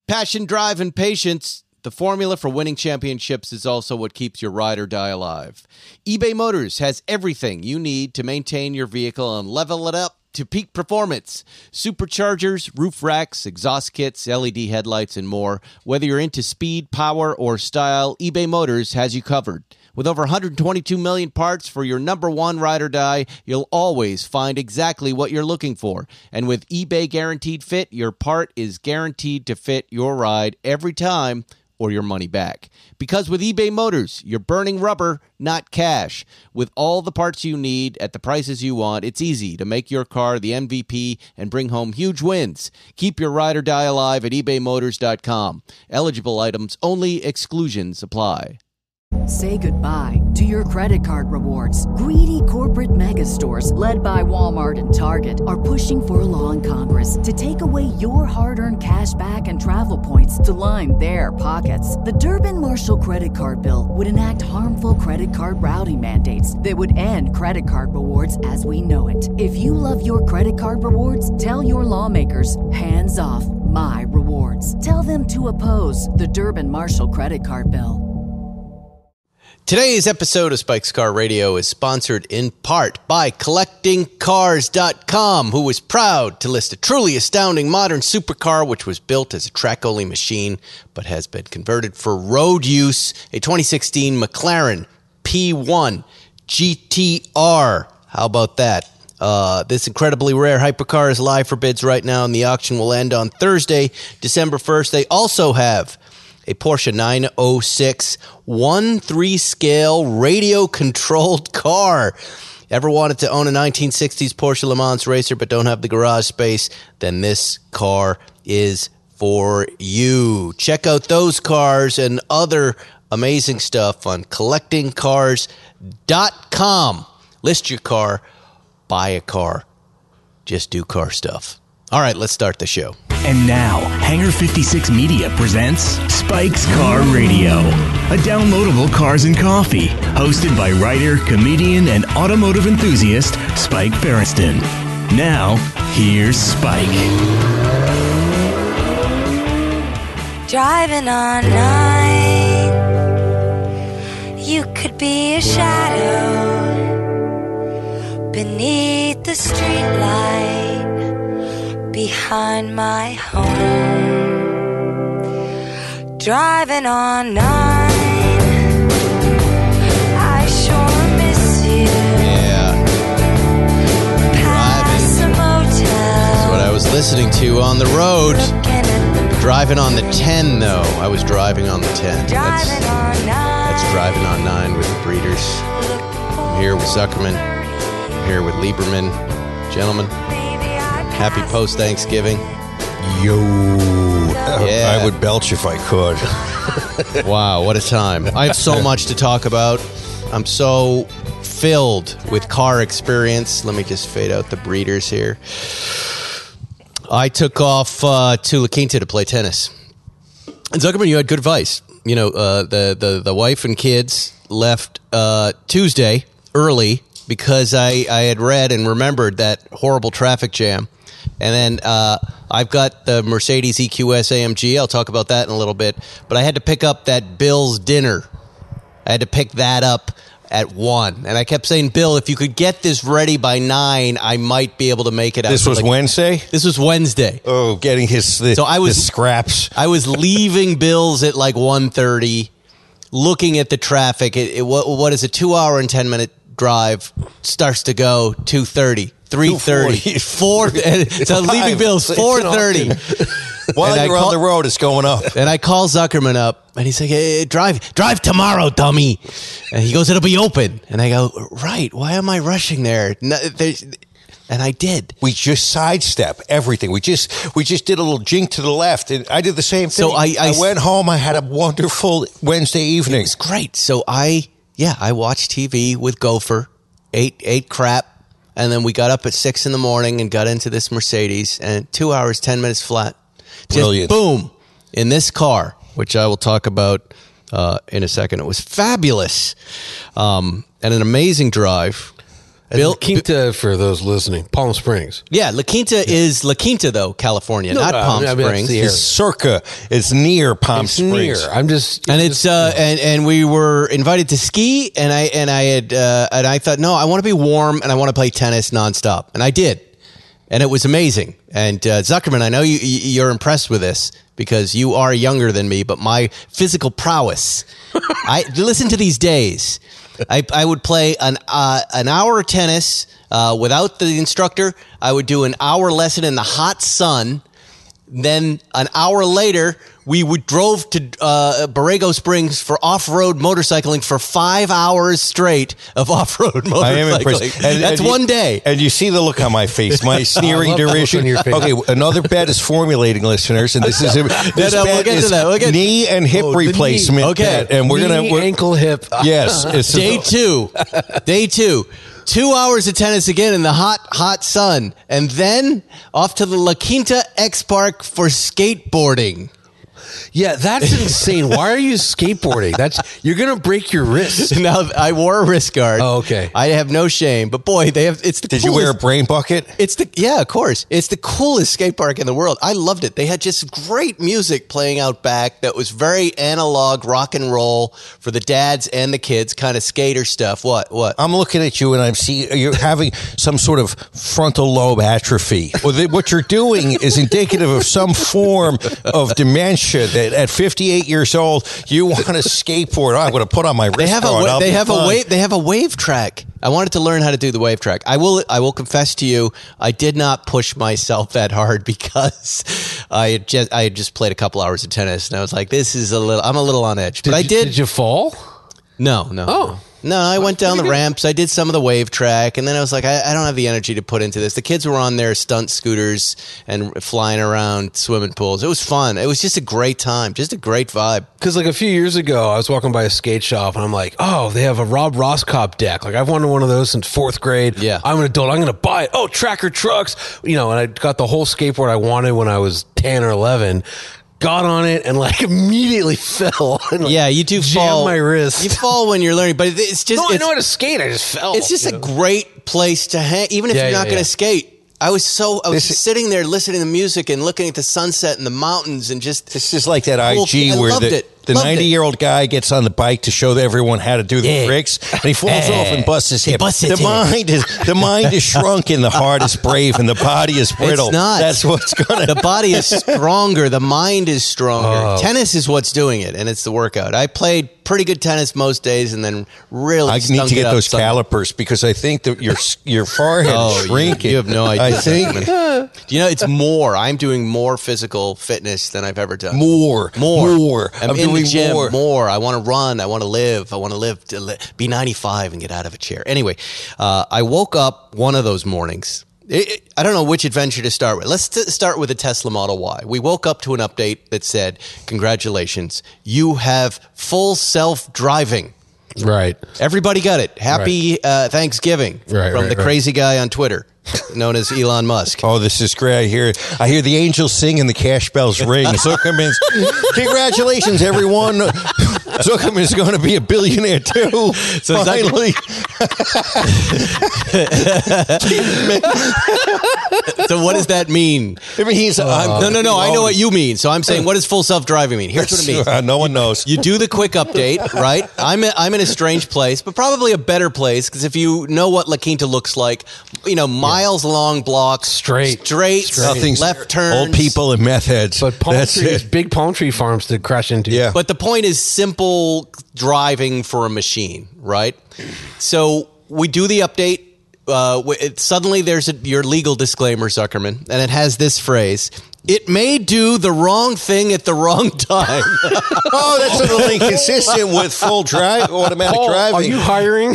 Passion, drive, and patience. The formula for winning championships is also what keeps your ride or die alive. eBay Motors has everything you need to maintain your vehicle and level it up to peak performance. Superchargers, roof racks, exhaust kits, LED headlights, and more. Whether you're into speed, power, or style, eBay Motors has you covered. With over 122 million parts for your number one ride or die, you'll always find exactly what you're looking for. And with eBay Guaranteed Fit, your part is guaranteed to fit your ride every time or your money back. Because with eBay Motors, you're burning rubber, not cash. With all the parts you need at the prices you want, it's easy to make your car the MVP and bring home huge wins. Keep your ride or die alive at ebaymotors.com. Eligible items only, exclusions apply. Say goodbye to your credit card rewards. Greedy corporate mega stores, led by Walmart and Target, are pushing for a law in Congress to take away your hard-earned cash back and travel points to line their pockets. The Durbin-Marshall credit card bill would enact harmful credit card routing mandates that would end credit card rewards as we know it. If you love your credit card rewards, tell your lawmakers, hands off my rewards. Tell them to oppose the Durbin-Marshall credit card bill. Today's episode of Spike's Car Radio is sponsored in part by CollectingCars.com, who is proud to list a truly astounding modern supercar which was built as a track-only machine but has been converted for road use, a 2016 McLaren P1 GTR. How about that? This incredibly rare hypercar is live for bids right now, and the auction will end on Thursday, December 1st. They also have a Porsche 906 1/3 scale radio-controlled car. Ever wanted to own a 1960s Porsche Le Mans racer but don't have the garage space? Then this car is for you. Check out those cars and other amazing stuff on CollectingCars.com. List your car, buy a car. Just do car stuff. All right, let's start the show. And now, Hangar 56 Media presents Spike's Car Radio, a downloadable cars and coffee, hosted by writer, comedian, and automotive enthusiast Spike Feresten. Now, here's Spike. Driving on 9, you could be a shadow beneath the streetlight behind my home. Driving on 9, I sure miss you. Yeah. Past the motel. That's what I was listening to on the road. Driving on the 10, though. I was driving on the 10. That's Driving on 9 with the Breeders. I'm here with Zuckerman. I'm here with Lieberman. Gentlemen, happy post-Thanksgiving. Yo. Yeah. I would belch if I could. Wow, what a time. I have so much to talk about. I'm so filled with car experience. Let me just fade out the Breeders here. I took off to La Quinta to play tennis. And Zuckerman, you had good advice. You know, the wife and kids left Tuesday early because I had read and remembered that horrible traffic jam. And then I've got the Mercedes EQS AMG. I'll talk about that in a little bit. But I had to pick up that Bill's dinner. I had to pick that up at 1. And I kept saying, Bill, if you could get this ready by 9, I might be able to make it out. This was Wednesday? This was Wednesday. Oh, getting his scraps. I was leaving Bill's at like 1:30, looking at the traffic. What is a 2-hour and 10-minute drive? Starts to go 2:30. 3:30, 4. So leaving Bill's 4:30. While you're on the road, it's going up. And I call Zuckerman up, and he's like, "Hey, drive tomorrow, dummy." And he goes, "It'll be open." And I go, "Right? Why am I rushing there?" No, and I did. We just sidestep everything. We just did a little jink to the left, and I did the same thing. So I went home. I had a wonderful Wednesday evening. It was great. So I watched TV with Gopher, ate crap. And then we got up at 6 in the morning and got into this Mercedes, and 2 hours, 10 minutes flat. Brilliant. Just boom, in this car, which I will talk about in a second. It was fabulous and an amazing drive. And La Quinta, for those listening, Palm Springs. Yeah, La Quinta is La Quinta, though, California, not Palm Springs. It's circa. It's near Palm Springs. Near. I'm just... And it's and we were invited to ski, and I thought, no, I want to be warm, and I want to play tennis nonstop. And I did. And it was amazing. And Zuckerman, I know you're impressed with this because you are younger than me, but my physical prowess, listen to these days. I would play an hour of tennis without the instructor. I would do an hour lesson in the hot sun. Then an hour later, we drove to Borrego Springs for off-road motorcycling for 5 hours straight of off-road motorcycling. I am impressed. That's one day. And you see the look on my face, my sneering derision. Okay, another bet is formulating, listeners, and this is we'll get to that. Knee and hip replacement. Okay, bet. And we're ankle, hip. Yes, it's day two. Day 2. 2 hours of tennis again in the hot sun. And then off to the La Quinta X Park for skateboarding. Yeah, that's insane. Why are you skateboarding? You're going to break your wrist. Now, I wore a wrist guard. Oh, okay. I have no shame. But boy, it's the Did coolest. you wear a brain bucket? Yeah, of course. It's the coolest skate park in the world. I loved it. They had just great music playing out back that was very analog rock and roll for the dads and the kids, kind of skater stuff. What? I'm looking at you and I'm seeing you're having some sort of frontal lobe atrophy. What you're doing is indicative of some form of dementia that at 58 years old, you want to skateboard. Oh, I'm going to put on my wrist guard. They have a wave track. I wanted to learn how to do the wave track. I will confess to you, I did not push myself that hard because I had just played a couple hours of tennis and I was like, I'm a little on edge. But I did. Did you fall? No. Oh. No, I went down the ramps. I did some of the wave track, and then I was like, I don't have the energy to put into this. The kids were on their stunt scooters and flying around swimming pools. It was fun. It was just a great time, just a great vibe. Because like a few years ago, I was walking by a skate shop, and I'm like, oh, they have a Rob Roscop deck. Like I've wanted one of those since 4th grade. Yeah. I'm an adult. I'm going to buy it. Oh, Tracker Trucks. And I got the whole skateboard I wanted when I was 10 or 11. Got on it and like immediately fell. And, yeah, you do fall. My wrist. You fall when you're learning, but it's just. No, I know how to skate. I just fell. It's just a great place to hang, even if you're not going to skate. I was sitting there listening to music and looking at the sunset and the mountains and just. This is like that IG where the 90-year-old guy gets on the bike to show everyone how to do the tricks, and he falls off and busts his hip. The mind is shrunken, the heart is brave, and the body is brittle. It's not. That's what's going to. The body is stronger. The mind is stronger. Tennis is what's doing it, and it's the workout. I played pretty good tennis most days, and then really. I need to get those calipers because I think that your forehead is shrinking. You have no idea. I think. It's more. I'm doing more physical fitness than I've ever done. More. I'm in the gym more. I want to run. I want to live. I want to live to be 95 and get out of a chair. Anyway, I woke up one of those mornings. I don't know which adventure to start with. Let's start with the Tesla Model Y. We woke up to an update that said, congratulations, you have full self-driving. Right. Everybody got it. Happy Thanksgiving from the crazy guy on Twitter, known as Elon Musk. Oh, this is great. I hear the angels sing and the cash bells ring. Zuckerman's, congratulations, everyone. Zuckerman's going to be a billionaire, too. So finally. So what does that mean? It means no. I know what you mean. So I'm saying, what does full self-driving mean? Here's what it means. No one knows. You do the quick update, right? I'm in a strange place, but probably a better place because if you know what La Quinta looks like, miles long blocks, straight, left turns, old people and meth heads. But big palm tree farms to crash into. Yeah. But the point is simple driving for a machine, right? So we do the update. Suddenly there's your legal disclaimer, Zuckerman, and it has this phrase: it may do the wrong thing at the wrong time. Oh, that's a little inconsistent with automatic driving. Are you hiring?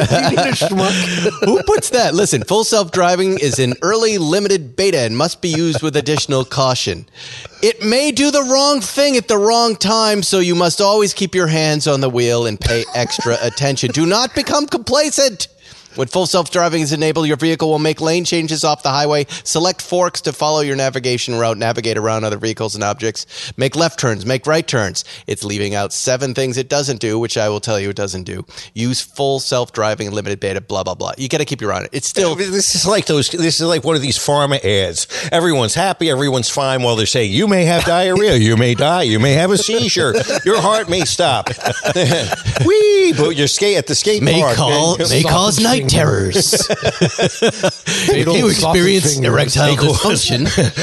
Who puts that? Listen, full self-driving is in early limited beta and must be used with additional caution. It may do the wrong thing at the wrong time, so you must always keep your hands on the wheel and pay extra attention. Do not become complacent. When full self-driving is enabled, your vehicle will make lane changes off the highway, select forks to follow your navigation route, navigate around other vehicles and objects, make left turns, make right turns. It's leaving out 7 things it doesn't do, which I will tell you it doesn't do. Use full self-driving and limited beta, blah, blah, blah. You got to keep your eye on it. It's still... This is like one of these pharma ads. Everyone's happy, everyone's fine while they're saying, you may have diarrhea, you may die, you may have a seizure, your heart may stop. Whee! But you're at the skate park. May cause night terrors. If you experience erectile dysfunction,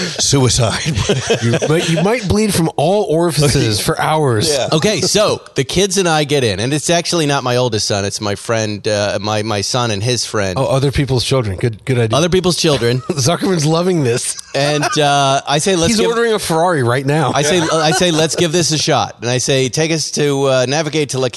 suicide. You might bleed from all orifices for hours. Yeah. Okay, so the kids and I get in, and it's actually not my oldest son. It's my friend, my son and his friend. Oh, other people's children. Good idea. Other people's children. Zuckerman's loving this. And I say, He's ordering a Ferrari right now. I say, let's give this a shot. And I say, take us to navigate to La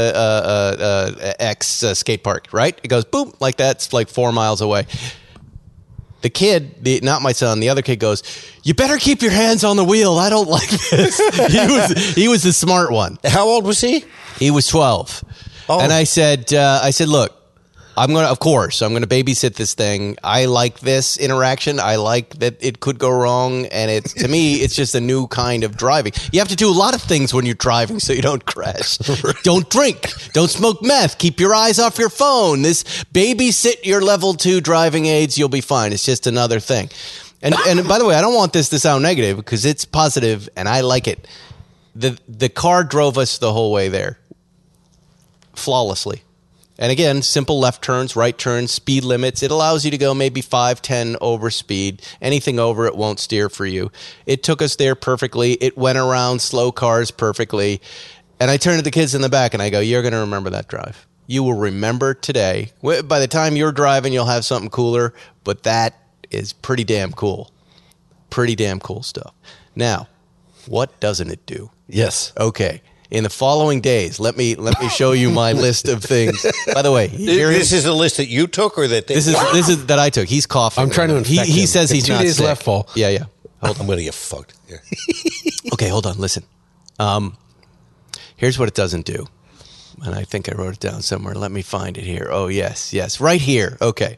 Quinta X skate park, right? It goes boom, like that. It's like 4 miles away. The kid, not my son, the other kid goes, you better keep your hands on the wheel. I don't like this. He was the smart one. How old was he? He was 12. Oh. And I said, look, I'm going to babysit this thing. I like this interaction. I like that it could go wrong. And to me, it's just a new kind of driving. You have to do a lot of things when you're driving so you don't crash. Don't drink. Don't smoke meth. Keep your eyes off your phone. This babysit your level 2 driving aids. You'll be fine. It's just another thing. And by the way, I don't want this to sound negative because it's positive and I like it. The car drove us the whole way there flawlessly. And again, simple left turns, right turns, speed limits. It allows you to go maybe 5, 10 over speed. Anything over it won't steer for you. It took us there perfectly. It went around slow cars perfectly. And I turned to the kids in the back and I go, you're going to remember that drive. You will remember today. By the time you're driving, you'll have something cooler. But that is pretty damn cool. Pretty damn cool stuff. Now, what doesn't it do? Yes. Okay. In the following days, let me show you my list of things. By the way, this is a list that you took, or that this is that I took. He's coughing. I'm trying to infect He him. says he's 2 not days sick. left, Paul. Yeah. Hold on, I'm going to get fucked. Yeah. Okay, hold on. Listen. Here's what it doesn't do, and I think I wrote it down somewhere. Let me find it here. Oh yes, right here. Okay.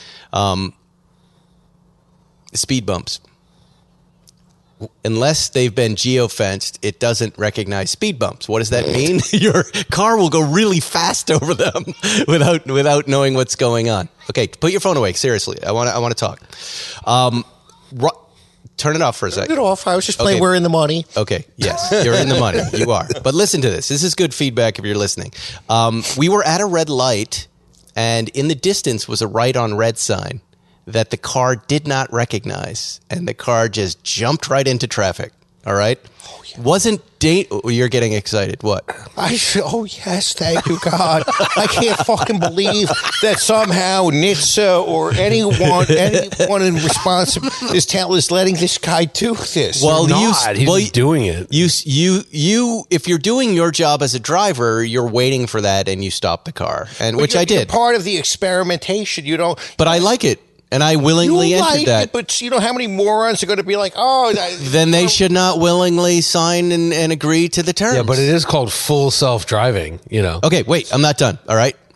Speed bumps. Unless they've been geofenced, it doesn't recognize speed bumps. What does that mean? Your car will go really fast over them without knowing what's going on. Okay, put your phone away. Seriously, I want to talk. Turn it off for a second. Turn it off. I was just playing. Okay. We're in the money. Okay, yes, you're in the money. You are. But listen to this. This is good feedback if you're listening. We were at a red light, and in the distance was a right on red sign that the car did not recognize, and the car just jumped right into traffic. All right? Oh, yeah. You're getting excited. What? Oh, yes, thank you, God. I can't fucking believe that somehow NHTSA or anyone in response is letting this guy do this. Well, He's doing it. You, if you're doing your job as a driver, you're waiting for that, and you stop the car, which I did. You're part of the experimentation, you know. But I like it. And I willingly entered that. But you know how many morons are going to be like, then they should not willingly sign and agree to the terms. Yeah, but it is called full self-driving, you know. Okay, wait, I'm not done. All right.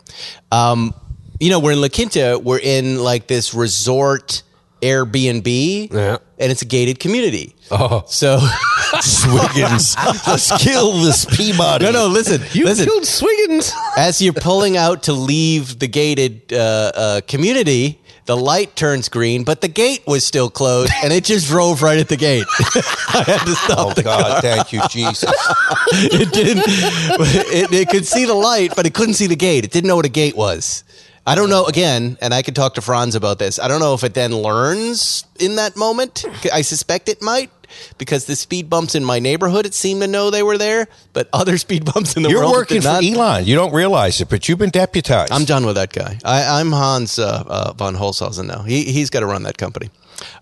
We're in La Quinta. We're in like this resort Airbnb, and it's a gated community. Oh. So Swiggins, let's kill this Peabody. No, listen. Listen. Killed Swiggins. As you're pulling out to leave the gated community, the light turns green, but the gate was still closed, and it just drove right at the gate. I had to stop the God, car. thank you, Jesus. It didn't. It could see the light, but it couldn't see the gate. It didn't know what a gate was. I don't know, again, and I could talk to Franz about this. I don't know if it then learns in that moment. I suspect it might, because the speed bumps in my neighborhood, it seemed to know they were there, but other speed bumps in the world You're working did not. for Elon. You don't realize it, but you've been deputized. I'm done with that guy. I'm Hans von Holzhausen now. He's got to run that company.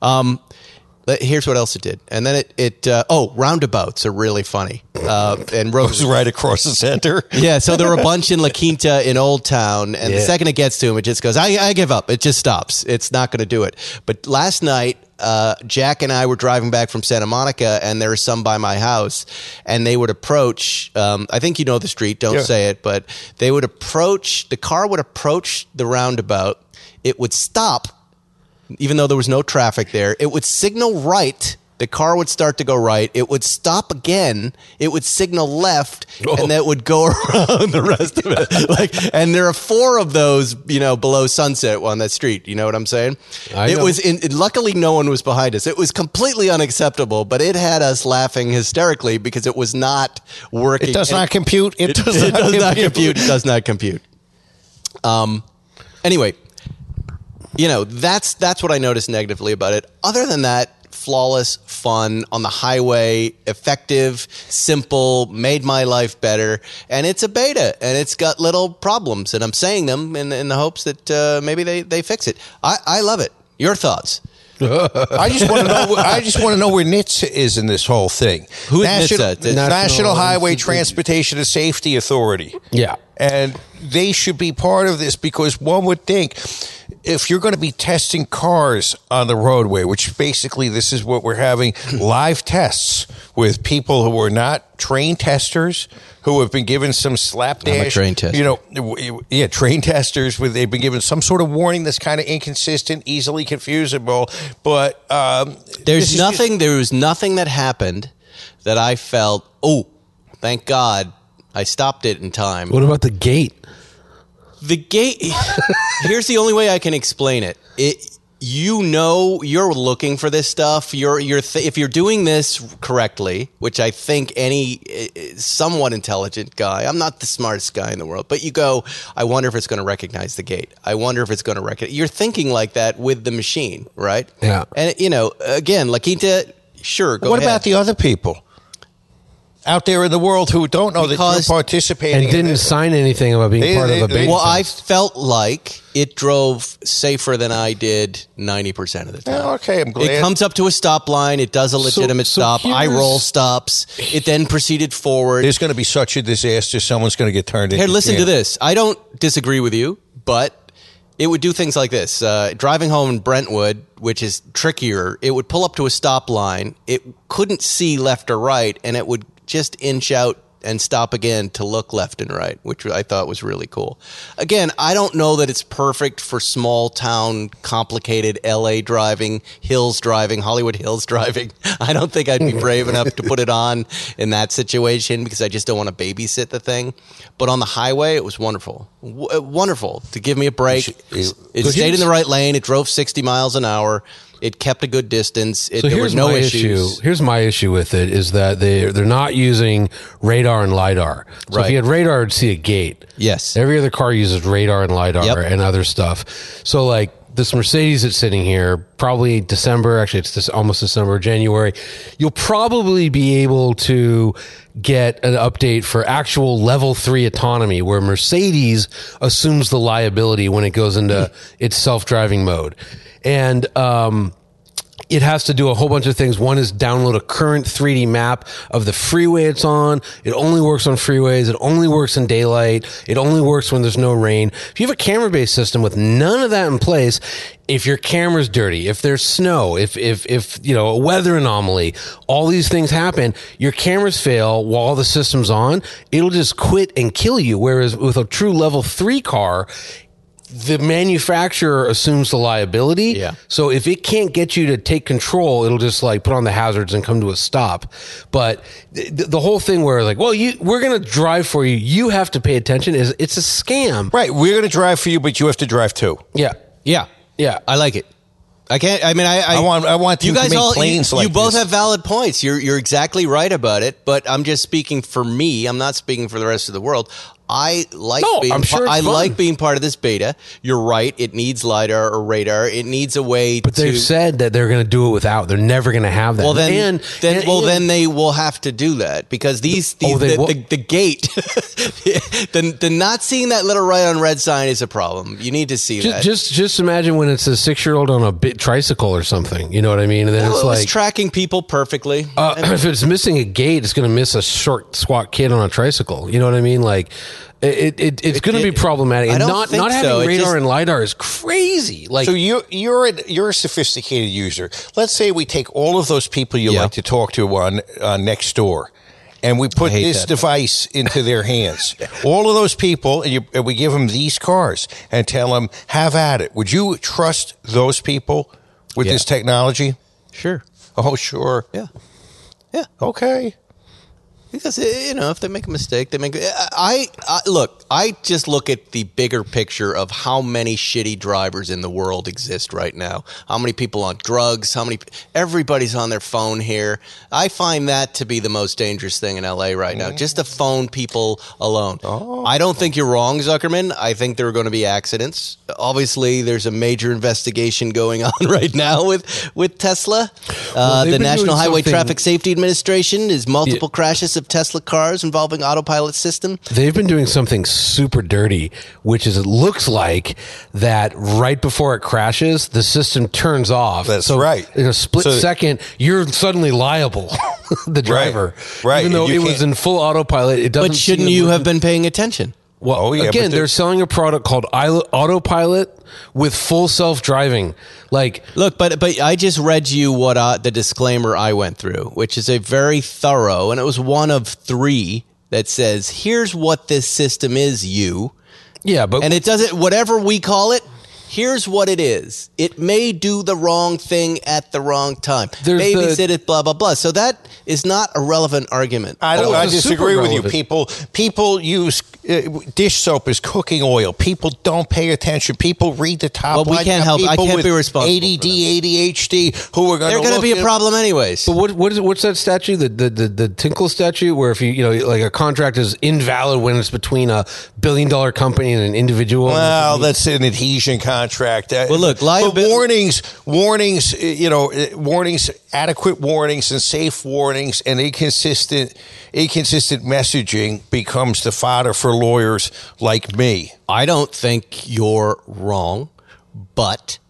Here's what else it did. And then roundabouts are really funny. And Goes right across the center. Yeah, so there were a bunch in La Quinta in Old Town, and the second it gets to him, it just goes, I give up. It just stops. It's not going to do it. But last night, Jack and I were driving back from Santa Monica, and there were some by my house, and they would approach. I think you know the street. Don't say it, but they would approach. The car would approach the roundabout. It would stop, even though there was no traffic there. It would signal right. The car would start to go right. It would stop again. It would signal left, and that would go around the rest of it. And there are 4 of those, below Sunset on that street. You know what I'm saying? I know. Luckily, no one was behind us. It was completely unacceptable, but it had us laughing hysterically because it was not working. It does not compute. It does not compute. It does not compute. Anyway, that's what I noticed negatively about it. Other than that, flawless, fun, on the highway, effective, simple, made my life better. And it's a beta, and it's got little problems, and I'm saying them in the hopes that maybe they fix it. I love it. Your thoughts? I just want to know where NHTSA is in this whole thing. Who is NHTSA? The National Highway Transportation and Safety Authority. Yeah. And they should be part of this, because one would think, if you're going to be testing cars on the roadway, which basically this is what we're having, live tests with people who are not trained testers, who have been given some slapdash. I'm a trained tester. Trained testers, they've been given some sort of warning that's kind of inconsistent, easily confusable. But there was nothing that happened that I felt, oh, thank God I stopped it in time. What about the gate? The gate, here's the only way I can explain it. You're looking for this stuff. If you're doing this correctly, which I think any somewhat intelligent guy, I'm not the smartest guy in the world, but you go, I wonder if it's going to recognize the gate. I wonder if it's going to recognize. You're thinking like that with the machine, right? Yeah. And, again, La Quinta, sure, go What ahead. about the other people out there in the world who don't know that you're participating and didn't sign anything about being part of a beta Well, I test? felt like it drove safer than I did 90% of the time. Oh, okay, I'm glad. It comes up to a stop line. It does a legitimate stop. I roll stops. It then proceeded forward. There's going to be such a disaster. Someone's going to get turned into Here, listen to this. I don't disagree with you, but it would do things like this. Driving home in Brentwood, which is trickier, it would pull up to a stop line. It couldn't see left or right, and it would just inch out and stop again to look left and right, which I thought was really cool. Again, I don't know that it's perfect for small town, complicated LA driving, hills driving, Hollywood Hills driving. I don't think I'd be brave enough to put it on in that situation because I just don't want to babysit the thing. But on the highway, it was wonderful. Wonderful to give me a break. It stayed in the right lane. It drove 60 miles an hour. It kept a good distance. There were no issues. Here's my issue with it is that they're not using radar and LiDAR. So if you had radar, it'd see a gate. Yes. Every other car uses radar and LiDAR and other stuff. So like this Mercedes that's sitting here, probably December, actually it's almost December, January, you'll probably be able to get an update for actual level 3 autonomy where Mercedes assumes the liability when it goes into its self-driving mode. And it has to do a whole bunch of things. One is download a current 3D map of the freeway it's on. It only works on freeways. It only works in daylight. It only works when there's no rain. If you have a camera-based system with none of that in place, if your camera's dirty, if there's snow, if a weather anomaly, all these things happen, your cameras fail while the system's on, it'll just quit and kill you. Whereas with a true level 3 car, the manufacturer assumes the liability. Yeah. So if it can't get you to take control, it'll just like put on the hazards and come to a stop. But the whole thing where like, well, we're going to drive for you. You have to pay attention. It's a scam. Right. We're going to drive for you, but you have to drive too. Yeah. Yeah. Yeah. I like it. I can't. I mean, I want you them guys to make all. planes You like both this. have valid points. You're exactly right about it. But I'm just speaking for me. I'm not speaking for the rest of the world. I like I'm sure it's fun. like being part of this beta. You're right. It needs LiDAR or radar. It needs a way But they've said that they're going to do it without. They're never going to have that. Well, then they will have to do that because the gate, the not seeing that little right on red sign is a problem. You need to see that. Just imagine when it's a 6-year-old on a tricycle or something. You know what I mean? And then it's like tracking people perfectly. If it's missing a gate, it's going to miss a short, squat kid on a tricycle. You know what I mean? Like, it's going to be problematic. And I don't not think having so. radar and LiDAR is crazy. Like, So you're a sophisticated user. Let's say we take all of those people you like to talk to on next door, and we put this device into their hands. All of those people, and we give them these cars and tell them, have at it. Would you trust those people with this technology? Sure. Oh, sure. Yeah. Okay. Because, if they make a mistake, they make. I just look at the bigger picture of how many shitty drivers in the world exist right now. How many people on drugs? Everybody's on their phone here. I find that to be the most dangerous thing in LA right now. Just to phone people alone. Oh. I don't think you're wrong, Zuckerman. I think there are going to be accidents. Obviously, there's a major investigation going on right now with Tesla. The National Highway Traffic Safety Administration is multiple crashes of Tesla cars involving autopilot system. They've been doing something super dirty, which is it looks like that right before it crashes, the system turns off. That's right. In a split second, you're suddenly liable, the driver. Right. Even though it was in full autopilot, it doesn't. But shouldn't you have been paying attention? Well, again, they're selling a product called Autopilot with full self-driving. Look, but I just read you what the disclaimer I went through, which is a very thorough, and it was one of 3 that says, here's what this system is, and it doesn't, whatever we call it, here's what it is. It may do the wrong thing at the wrong time. Babysit it, blah, blah, blah. So that is not a relevant argument. I disagree with you. People use dish soap as cooking oil. People don't pay attention. People read the top line. We can't help. I can't be responsible. ADD, ADHD, who are going to They're going to be a problem anyways. But what's that statute? The Tinkle statute, where if like a contract is invalid when it's between a $1 billion company and an individual. Well, that's an adhesion contract. Well, look, warnings, adequate warnings, and safe warnings, and inconsistent messaging becomes the fodder for lawyers like me. I don't think you're wrong, but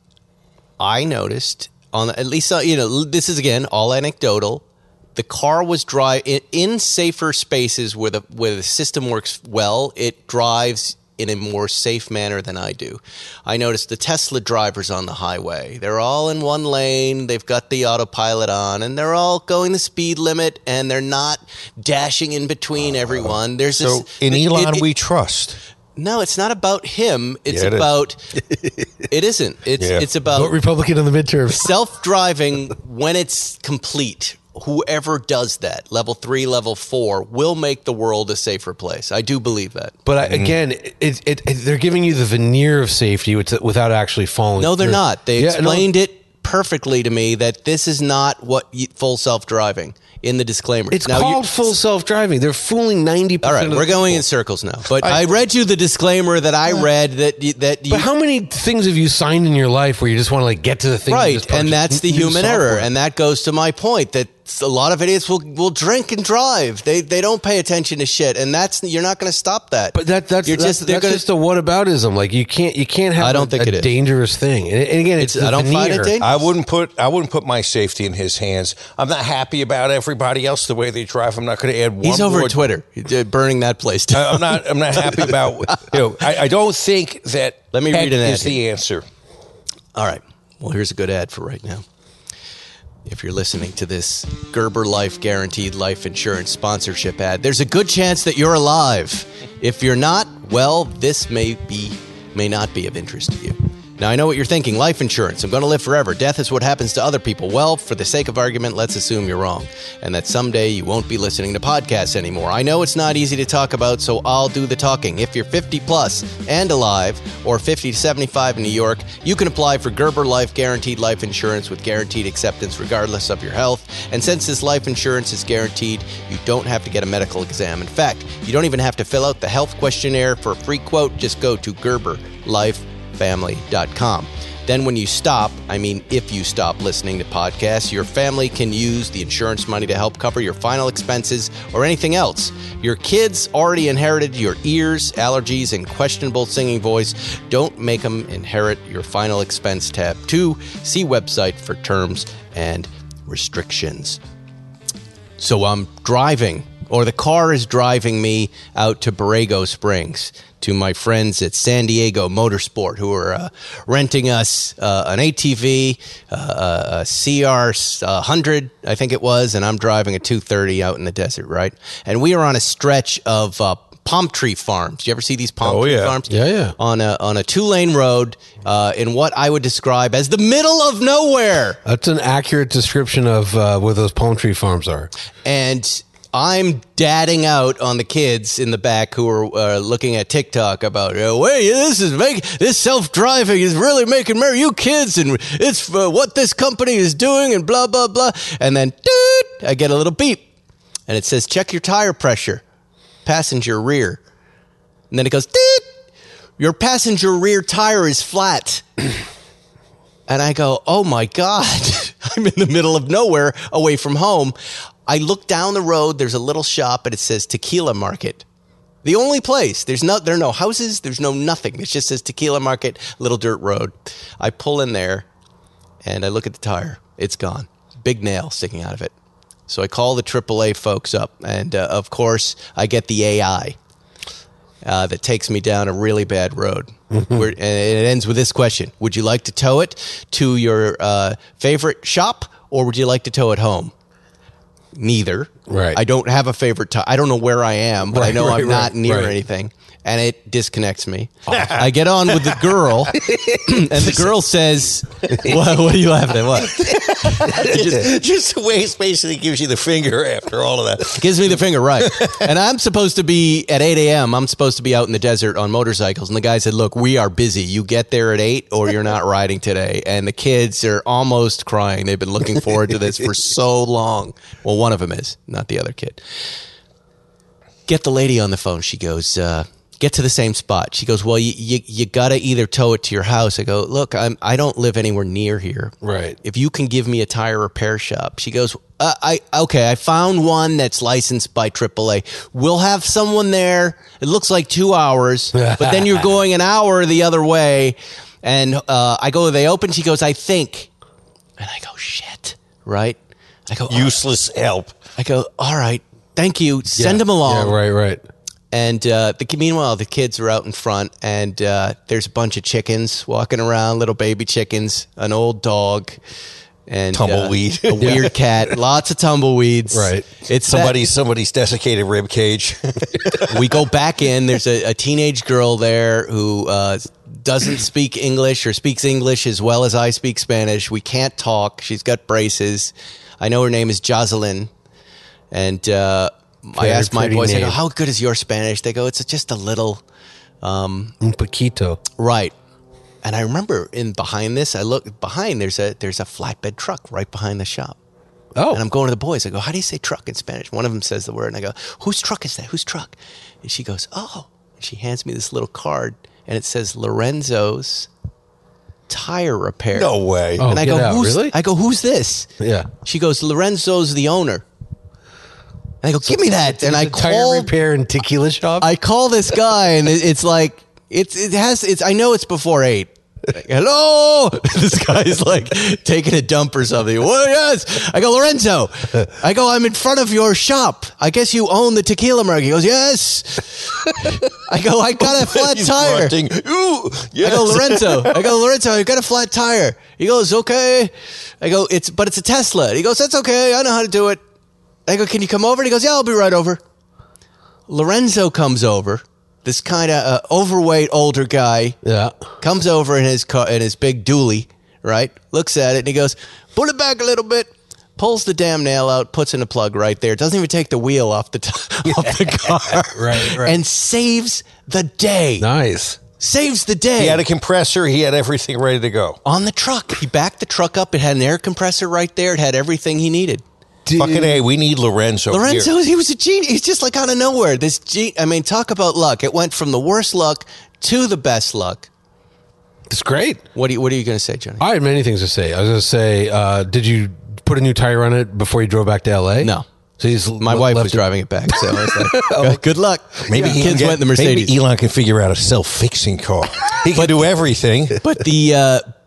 I noticed at least this is again all anecdotal. The car was in safer spaces where the system works well. It drives in a more safe manner than I do. I noticed the Tesla drivers on the highway. They're all in one lane. They've got the autopilot on, and they're all going the speed limit, and they're not dashing in between everyone. There's so in Elon we trust. No, it's not about him. It's about. It isn't. It's about vote Republican on the midterms. Self-driving when it's complete. Whoever does that, level 3, level 4, will make the world a safer place. I do believe that. But again, they're giving you the veneer of safety without actually following. No, they're not. They explained it perfectly to me that this is not full self-driving in the disclaimer. It's called full self-driving. They're fooling 90%. All right, we're going in circles now. But I read you the disclaimer that I read that you. But how many things have you signed in your life where you just want to get to the thing? Right, and that's the human error, and that goes to my point that a lot of idiots will drink and drive. They don't pay attention to shit, and you're not going to stop that. But that's just a whataboutism. Like you can't have a dangerous thing. And again, I don't find it dangerous. I wouldn't put my safety in his hands. I'm not happy about everybody else the way they drive. I'm not going to add one. He's over at Twitter, burning that place down. I'm not happy about. I don't think that. Let me read an ad. Is the answer. All right. Well, here's a good ad for right now. If you're listening to this Gerber Life Guaranteed Life Insurance sponsorship ad, there's a good chance that you're alive. If you're not, well, this may not be of interest to you. Now, I know what you're thinking. Life insurance. I'm going to live forever. Death is what happens to other people. Well, for the sake of argument, let's assume you're wrong and that someday you won't be listening to podcasts anymore. I know it's not easy to talk about, so I'll do the talking. If you're 50 plus and alive or 50 to 75 in New York, you can apply for Gerber Life Guaranteed Life Insurance with guaranteed acceptance regardless of your health. And since this life insurance is guaranteed, you don't have to get a medical exam. In fact, you don't even have to fill out the health questionnaire for a free quote. Just go to GerberLifeFamily.com. Then when you stop, if you stop listening to podcasts, your family can use the insurance money to help cover your final expenses or anything else. Your kids already inherited your ears, allergies, and questionable singing voice. Don't make them inherit your final expense. Tab 2. See website for terms and restrictions. So I'm driving or the car is driving me out to Borrego Springs to my friends at San Diego Motorsport who are renting us an ATV, a CR 100, I think it was, and I'm driving a 230 out in the desert, right? And we are on a stretch of palm tree farms. You ever see these palm tree farms? Yeah. On a 2-lane road in what I would describe as the middle of nowhere. That's an accurate description of where those palm tree farms are. And I'm dadding out on the kids in the back who are looking at TikTok about, this self-driving is really making merry, you kids, and it's what this company is doing, and blah, blah, blah. And then, I get a little beep, and it says, check your tire pressure, passenger rear. And then it goes, your passenger rear tire is flat. And I go, oh my God, I'm in the middle of nowhere away from home. I look down the road, there's a little shop, and it says Tequila Market. The only place. There are no houses, there's no nothing. It just says Tequila Market, little dirt road. I pull in there, and I look at the tire. It's gone. Big nail sticking out of it. So I call the AAA folks up, and of course, I get the AI that takes me down a really bad road. And it ends with this question. Would you like to tow it to your favorite shop, or would you like to tow it home? Neither. Right. I don't have a favorite I don't know where I am, but I know I'm not near anything. And it disconnects me. I get on with the girl, and the girl says, what are you laughing at? What? just the way it basically gives you the finger after all of that. Gives me the finger, right. And I'm supposed to be, at 8 a.m., I'm supposed to be out in the desert on motorcycles. And the guy said, look, we are busy. You get there at 8 or you're not riding today. And the kids are almost crying. They've been looking forward to this for so long. Well, one of them is, not the other kid. Get the lady on the phone. She goes, get to the same spot. She goes, well, you got to either tow it to your house. I go, look, I don't live anywhere near here. Right. If you can give me a tire repair shop. She goes, I found one that's licensed by AAA. We'll have someone there. It looks like 2 hours, but then you're going an hour the other way. And I go, are they open? She goes, I think. And I go, shit, right? I go, useless help. I go, all right, thank you. Send them along. Yeah, right. And meanwhile, the kids are out in front, and there's a bunch of chickens walking around, little baby chickens, an old dog, and tumbleweed, a weird cat, lots of tumbleweeds. Right. It's somebody's desiccated rib cage. We go back in. There's a teenage girl there who doesn't speak English or speaks English as well as I speak Spanish. We can't talk. She's got braces. I know her name is Jocelyn, and I asked my boys, I go, how good is your Spanish? They go, it's just a little. Un poquito. Right. And I remember behind this, I look behind, there's a flatbed truck right behind the shop. Oh. And I'm going to the boys. I go, how do you say truck in Spanish? One of them says the word, and I go, whose truck is that? Whose truck? And she goes, oh. And she hands me this little card, and it says Lorenzo's Tire Repair. No way. And I go, really? I go, who's this? Yeah. She goes, Lorenzo's the owner. And I go, give me that. And I Tire repair and tequila shop. I call this guy, and it's like I know it's before 8. Like, hello. This guy's like taking a dump or something. Well, yes. I go, Lorenzo. I go, I'm in front of your shop. I guess you own the Tequila Market. He goes, yes. I go, I got a flat tire. Ooh, yes. I go, Lorenzo, I got a flat tire. He goes, okay. I go, it's a Tesla. He goes, that's okay. I know how to do it. I go, can you come over? And he goes, yeah, I'll be right over. Lorenzo comes over. This kind of overweight older guy comes over in his car, in his big dually, right? Looks at it and he goes, pull it back a little bit, pulls the damn nail out, puts in a plug right there. Doesn't even take the wheel off the car. Right. And saves the day. Nice. Saves the day. He had a compressor. He had everything ready to go. On the truck. He backed the truck up. It had an air compressor right there. It had everything he needed. Fucking A, we need Lorenzo. Lorenzo, he was a genius. He's just like out of nowhere. Talk about luck. It went from the worst luck to the best luck. It's great. What are you going to say, Johnny? I had many things to say. I was going to say, did you put a new tire on it before you drove back to LA? No. So my wife was driving it back, so I was like, good luck. Maybe kids went in the Mercedes. Maybe Elon can figure out a self-fixing car. He can do everything. But the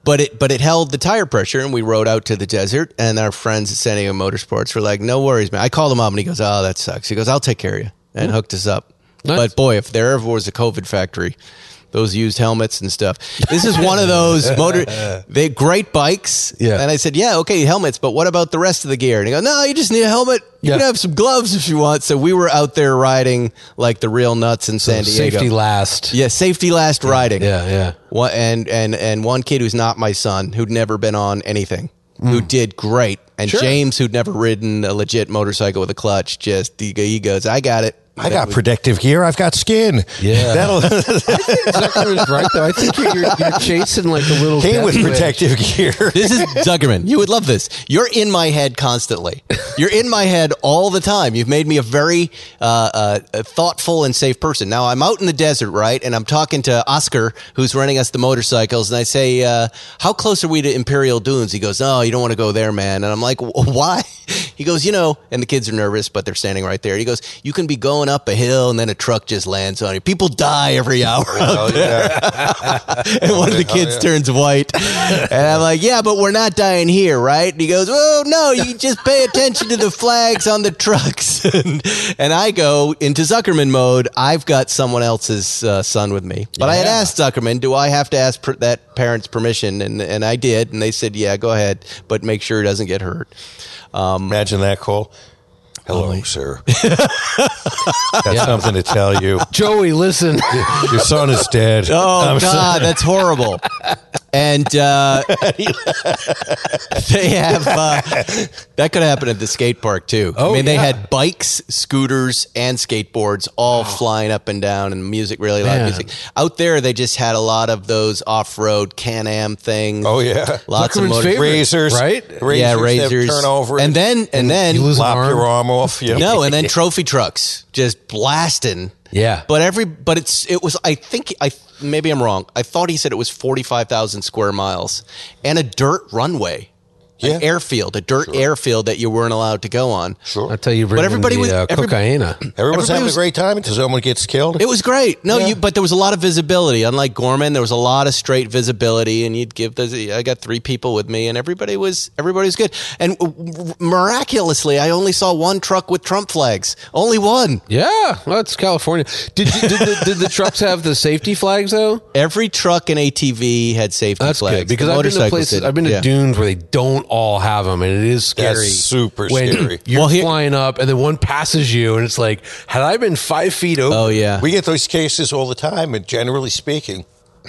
But it held the tire pressure, and we rode out to the desert, and our friends at San Diego Motorsports were like, no worries, man. I called him up, and he goes, oh, that sucks. He goes, I'll take care of you, and hooked us up. Nice. But boy, if there ever was a COVID factory, those used helmets and stuff. This is one of those they great bikes. Yeah. And I said, yeah, okay, helmets, but what about the rest of the gear? And he goes, no, you just need a helmet. You can have some gloves if you want. So we were out there riding like the real nuts in San Diego. Safety last. Yeah, safety last riding. Yeah. And one kid who's not my son, who'd never been on anything, who did great. And James, who'd never ridden a legit motorcycle with a clutch, he goes, I got it. I got protective gear. I've got skin. Yeah. Zuckerman's right, though. I think you're chasing like a little Came with death wish. protective gear. This is Zuckerman. You would love this. You're in my head constantly. You're in my head all the time. You've made me a very thoughtful and safe person. Now, I'm out in the desert, right? And I'm talking to Oscar, who's renting us the motorcycles. And I say, how close are we to Imperial Dunes? He goes, oh, you don't want to go there, man. And I'm like, why? He goes, and the kids are nervous, but they're standing right there. He goes, you can be going up a hill and then a truck just lands on you. People die every hour out there. And one of the kids turns white. And I'm like, yeah, but we're not dying here, right? And he goes, oh, no, you just pay attention to the flags on the trucks. And I go into Zuckerman mode. I've got someone else's son with me. But I had asked Zuckerman, do I have to ask that parent's permission? And I did. And they said, yeah, go ahead, but make sure he doesn't get hurt. Imagine that, Cole. Hello, sir. Got something to tell you. Joey, listen. Your son is dead. Oh, God, that's horrible. And they have that could happen at the skate park too. Oh, I mean, they had bikes, scooters, and skateboards all flying up and down, and music, really loud music. Out there, they just had a lot of those off-road Can-Am things. Oh yeah, lots of Zuckerman's favorite, razors, right? Razors. Turn over, and then you lose lop an arm. your arm off. Yeah. No, and then trophy trucks just blasting. Yeah. But it was, maybe I'm wrong. I thought he said it was 45,000 square miles and a dirt runway. Yeah. An airfield, a dirt airfield that you weren't allowed to go on. Sure. I'll tell you, But everybody was cocaine. Everyone's having a great time until someone gets killed. It was great. No, but there was a lot of visibility. Unlike Gorman, there was a lot of straight visibility, and you'd give I got 3 people with me, and everybody was good. And miraculously, I only saw one truck with Trump flags. Only one. Yeah, well, it's California. Did the trucks have the safety flags though? Every truck and ATV had safety That's flags. good because I've been to places. I've been to dunes where they don't all have them, and it is scary. That's super when scary. You're flying up, and then one passes you, and it's like, had I been 5 feet over? Oh yeah, we get those cases all the time, and generally speaking,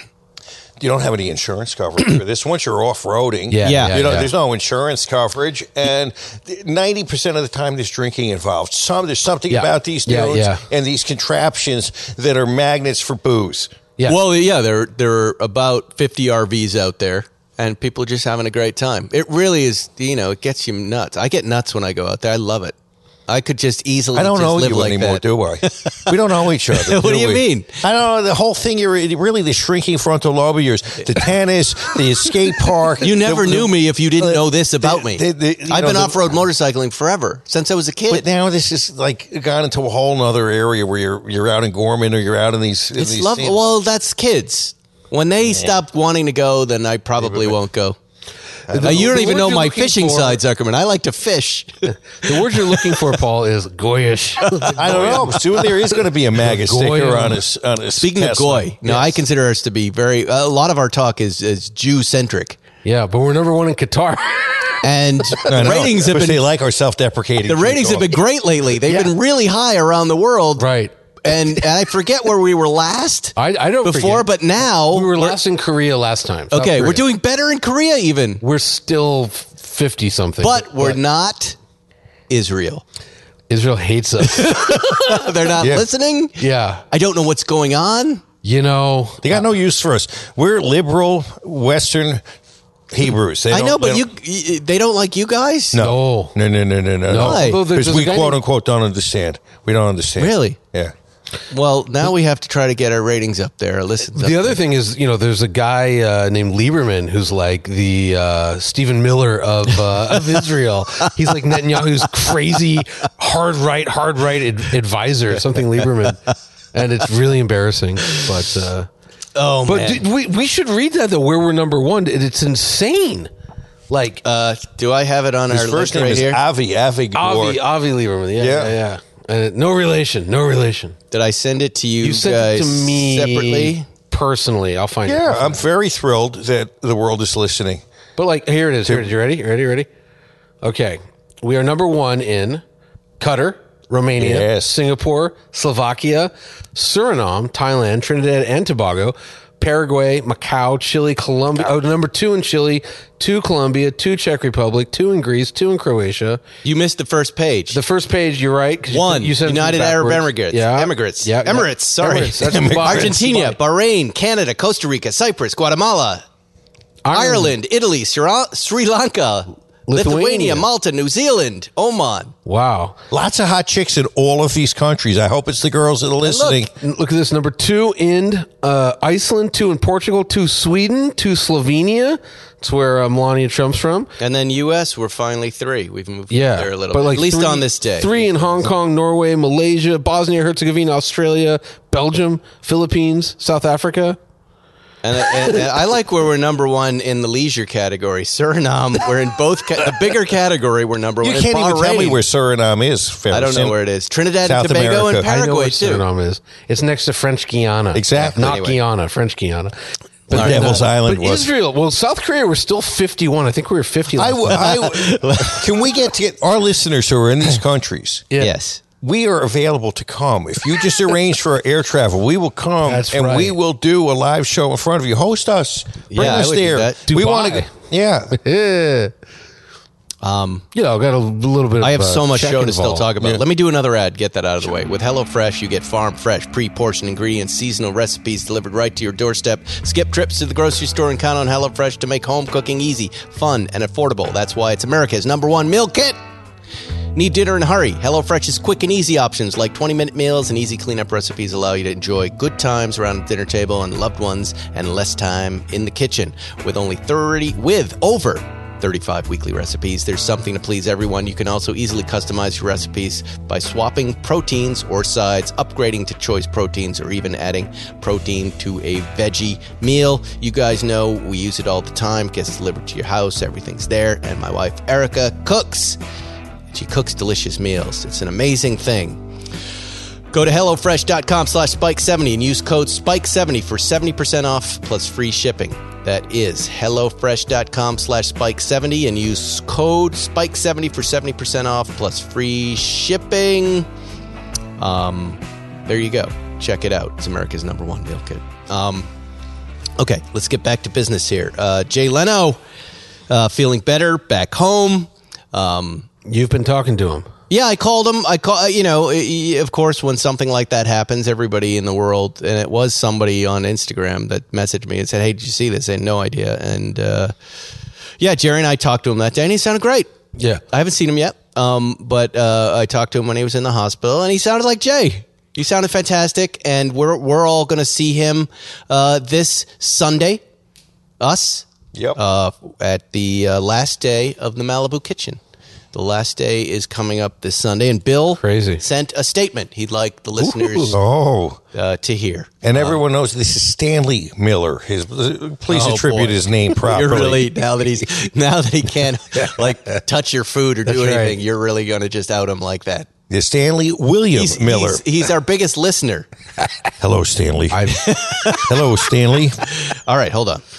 you don't have any insurance coverage for this. Once you're off-roading, there's no insurance coverage, and 90% of the time there's drinking involved. There's something about these dunes and these contraptions that are magnets for booze. Yeah. Well, yeah, there are about 50 RVs out there, and people are just having a great time. It really is, it gets you nuts. I get nuts when I go out there. I love it. I could just easily I don't just know live you like anymore, that. do I? We don't know each other. What do you we? mean? I don't know. The whole thing, you're really the shrinking frontal lobe of yours. The tennis, the skate park. You never knew me if you didn't know this about me. I've been off-road motorcycling forever, since I was a kid. But now this is like gone into a whole other area where you're out in Gorman or you're out in these. It's lovely. Well, that's kids. When they stop wanting to go, then I probably won't go. You don't even know my fishing side, Zuckerman. I like to fish. The word you're looking for, Paul, is goyish. I don't know. Soon there is going to be a MAGA sticker on his Speaking of goy, now I consider us to be a lot of our talk is Jew-centric. Yeah, but we're number 1 in Qatar. And ratings have been... They like our self-deprecating. The ratings have been great lately. They've been really high around the world. Right. And I forget where we were last. I don't before, forget. But now we were last in Korea last time. Okay, we're doing better in Korea even. We're still 50 something, but we're not Israel. Israel hates us. They're not listening. Yeah, I don't know what's going on. They got no use for us. We're liberal Western Hebrews. I know, but they don't like you guys? No. Why? Because we quote unquote don't understand. We don't understand. Really? Yeah. Well, now we have to try to get our ratings up there. The other thing is, there's a guy named Lieberman who's like the Stephen Miller of Israel. He's like Netanyahu's crazy hard right advisor, something Lieberman, and it's really embarrassing. But Oh, But man. we should read that, though, where we're number one. It's insane. Like, do I have it on His our first list name right is here? Avi Gabor. Avi Lieberman. Yeah. No relation. Did I send it to you, You sent guys it to me separately? personally. I'll find it. Yeah, I'm very thrilled that the world is listening. But like, here it is. Here it is. You ready? Ready? Okay. We are number one in Qatar, Romania, Yes. Singapore, Slovakia, Suriname, Thailand, Trinidad and Tobago, Paraguay, Macau, Chile, Colombia. Oh, number 2 in Chile, 2 Colombia, 2 Czech Republic, 2 in Greece, 2 in Croatia. You missed the first page. The first page, you're right. 'cause One, you said United Arab Emirates. Yeah. Emirates. Yeah. Emirates, sorry. Emirates. That's Argentina, Bahrain, Canada, Costa Rica, Cyprus, Guatemala, Ireland, Italy, Sri Lanka, Lithuania, Malta, New Zealand, Oman. Wow. Lots of hot chicks in all of these countries. I hope it's the girls that are listening. Look at this. Number 2 in Iceland, 2 in Portugal, 2 Sweden, 2 Slovenia. That's where Melania Trump's from. And then U.S., we're finally 3. We've moved there a little but bit, like at least 3 on this day. 3 in Hong Kong, Norway, Malaysia, Bosnia, Herzegovina, Australia, Belgium, Philippines, South Africa. And I like where we're number 1 in the leisure category. Suriname, we're in both. The bigger category, we're number 1. You can't even tell me where Suriname is. I don't know where it is. Trinidad South and Tobago America. and I know Paraguay, where too. Suriname is. It's next to French Guiana. Exactly. Not Anyway. Guyana, French Guiana. The But Devil's Island but was. Israel, well, South Korea, we're still 51. I think we were 50 last time. Can we get our listeners who are in these countries? Yeah. Yes. We are available to come. If you just arrange for air travel, we will come. That's and right. we will do a live show in front of you. Host us. Bring Yeah, I us would do there. that. We Dubai. want to. Yeah. Yeah. Got a little bit of I have so much check show to still involved. talk about. Yeah. Let me do another ad. Get that out of the way. With HelloFresh, you get farm fresh, pre-portioned ingredients, seasonal recipes delivered right to your doorstep. Skip trips to the grocery store and count on HelloFresh to make home cooking easy, fun, and affordable. That's why it's America's #1 meal kit. Need dinner in a hurry? HelloFresh's quick and easy options like 20-minute meals and easy cleanup recipes allow you to enjoy good times around the dinner table and loved ones and less time in the kitchen. With over 35 weekly recipes, there's something to please everyone. You can also easily customize your recipes by swapping proteins or sides, upgrading to choice proteins, or even adding protein to a veggie meal. You guys know we use it all the time. It gets delivered to your house. Everything's there. And my wife, Erica, cooks. She cooks delicious meals. It's an amazing thing. Go to HelloFresh.com/Spike70 and use code Spike70 for 70% off plus free shipping. That is HelloFresh.com/Spike70 and use code Spike70 for 70% off plus free shipping. There you go. Check it out. It's America's #1 meal kit. Okay, let's get back to business here. Jay Leno, feeling better, back home. You've been talking to him. Yeah, I called him. Of course, when something like that happens, everybody in the world, and it was somebody on Instagram that messaged me and said, "Hey, did you see this?" I had no idea. And Jerry and I talked to him that day, and he sounded great. Yeah. I haven't seen him yet, but I talked to him when he was in the hospital, and he sounded like Jay. He sounded fantastic, and we're all going to see him this Sunday. Us. Yep. At the last day of the Malibu Kitchen. The last day is coming up this Sunday, and Bill Crazy. sent a statement he'd like the listeners Oh. to hear. And everyone knows this is Stanley Miller. Please Oh, attribute boy. his name properly. You're really now that he can't touch your food or do That's anything. right. You're really going to just out him like that. The Stanley William Miller. He's our biggest listener. Hello, Stanley. Hello, Stanley. All right, hold on.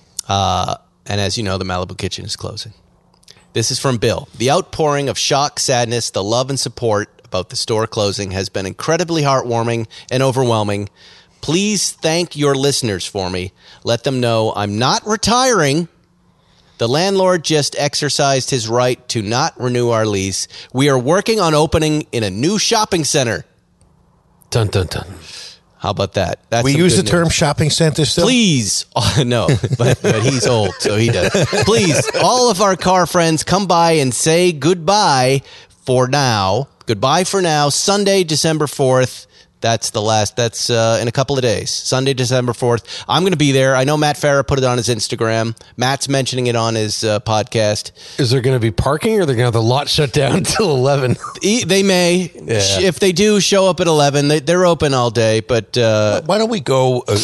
And as you know, the Malibu Kitchen is closing. This is from Bill. The outpouring of shock, sadness, the love and support about the store closing has been incredibly heartwarming and overwhelming. Please thank your listeners for me. Let them know I'm not retiring. The landlord just exercised his right to not renew our lease. We are working on opening in a new shopping center. Dun, dun, dun. How about that? That's We some use the good term news. shopping center still? Please, no, but he's old, so he does. Please, all of our car friends, come by and say goodbye for now. Goodbye for now. Sunday, December 4th. That's the last. That's in a couple of days. Sunday, December 4th. I'm going to be there. I know Matt Farah put it on his Instagram. Matt's mentioning it on his podcast. Is there going to be parking, or are they going to have the lot shut down until 11? They may, if they do, show up at 11. They're open all day, but Why don't we go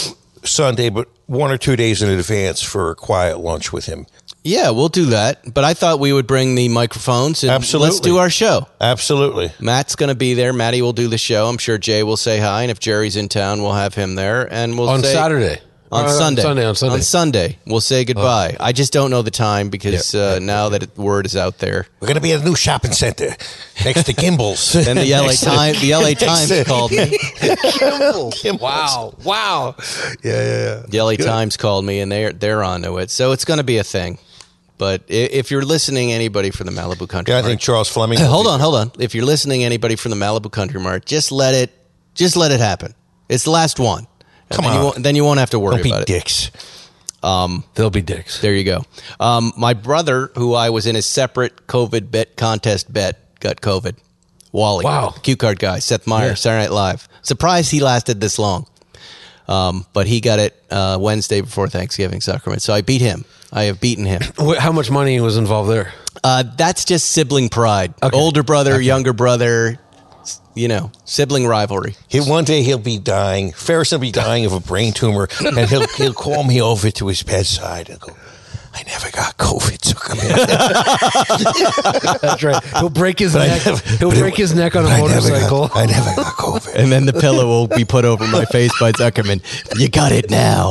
Sunday, but 1 or 2 days in advance for a quiet lunch with him. Yeah, we'll do that. But I thought we would bring the microphones and Absolutely. let's do our show. Absolutely. Matt's going to be there. Matty will do the show. I'm sure Jay will say hi. And if Jerry's in town, we'll have him there. And we'll On say, Saturday. On Sunday. On Sunday. On Sunday. We'll say goodbye. I just don't know the time because now that word is out there. We're going to be at a new shopping center next to Gimbals. And the LA Times called me. Gimbals. Wow. Yeah. The LA Times called me, and they're onto it. So it's going to be a thing. But if you're listening, anybody from the Malibu Country Yeah, I Mart, think Charles Fleming. hold on. If you're listening, anybody from the Malibu Country Mart, just let it happen. It's the last one. Come on. Then you won't have to worry Don't be about it. dicks. They'll be dicks. There you go. My brother, who I was in a separate COVID contest bet, got COVID. Wally. Wow. Cue card guy. Seth Meyers, Saturday Night Live. Surprised he lasted this long. But he got it Wednesday before Thanksgiving, Sacrament. So I beat him. I have beaten him. How much money was involved there? That's just sibling pride. Okay. Older brother, younger brother, sibling rivalry. One day he'll be dying. Ferris will be dying of a brain tumor, and he'll call me over to his bedside and go, I never got COVID, so come here. That's right. He'll break his neck. He'll break his neck on a motorcycle. I never got COVID. And then the pillow will be put over my face by Zuckerman. You got it now.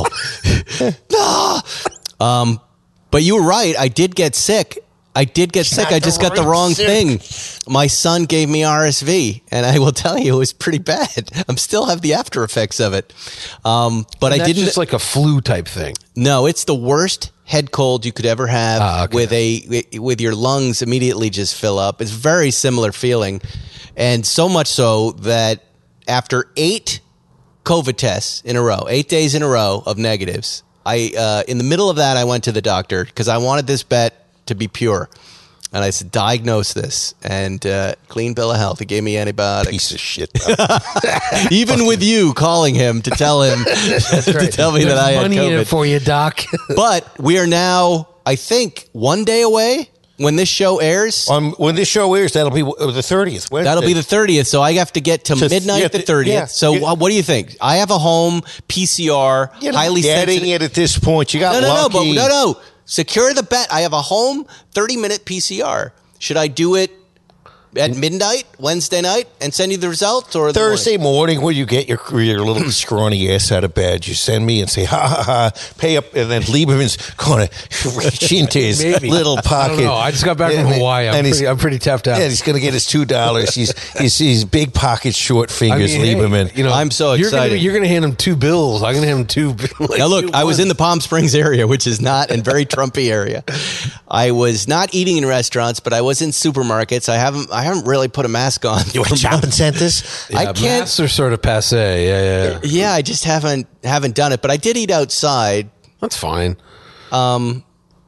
But you were right. I did get sick. I just got the wrong thing. My son gave me RSV, and I will tell you, it was pretty bad. I still have the after effects of it. But I didn't. It's like a flu type thing. No, it's the worst head cold you could ever have with your lungs immediately just fill up. It's a very similar feeling. And so much so that after 8 COVID tests in a row, 8 days in a row of negatives, in the middle of that, I went to the doctor because I wanted this bet to be pure. And I said, diagnose this. And clean bill of health. He gave me antibiotics. Piece of shit. Even with you calling him to tell him to tell me that I had money in COVID. it for you, Doc. But we are now, I think, 1 day away when this show airs. When this show airs, that'll be the 30th. Wednesday. That'll be the 30th. So I have to get to midnight the 30th. Yeah. So what do you think? I have a home PCR, highly getting sensitive. it at this point. You got lucky. No. Secure the bet. I have a home 30-minute PCR. Should I do it at midnight, Wednesday night, and send you the results? Or Thursday morning when you get your little scrawny ass out of bed, you send me and say, ha, pay up, and then Lieberman's going to reach into his little pocket. I don't know. I just got back from Hawaii. I'm pretty tapped out. Yeah, he's going to get his $2. He's big pocket, short fingers, Lieberman. Hey, I'm so excited. You're going to hand him 2 bills. I'm going to hand him 2 bills. Now, look, I was in the Palm Springs area, which is not a very Trumpy area. I was not eating in restaurants, but I was in supermarkets. I haven't really put a mask on. You went shopping centers? Yeah, I can't. masks are sort of passe. Yeah. Yeah, I just haven't done it. But I did eat outside. That's fine. And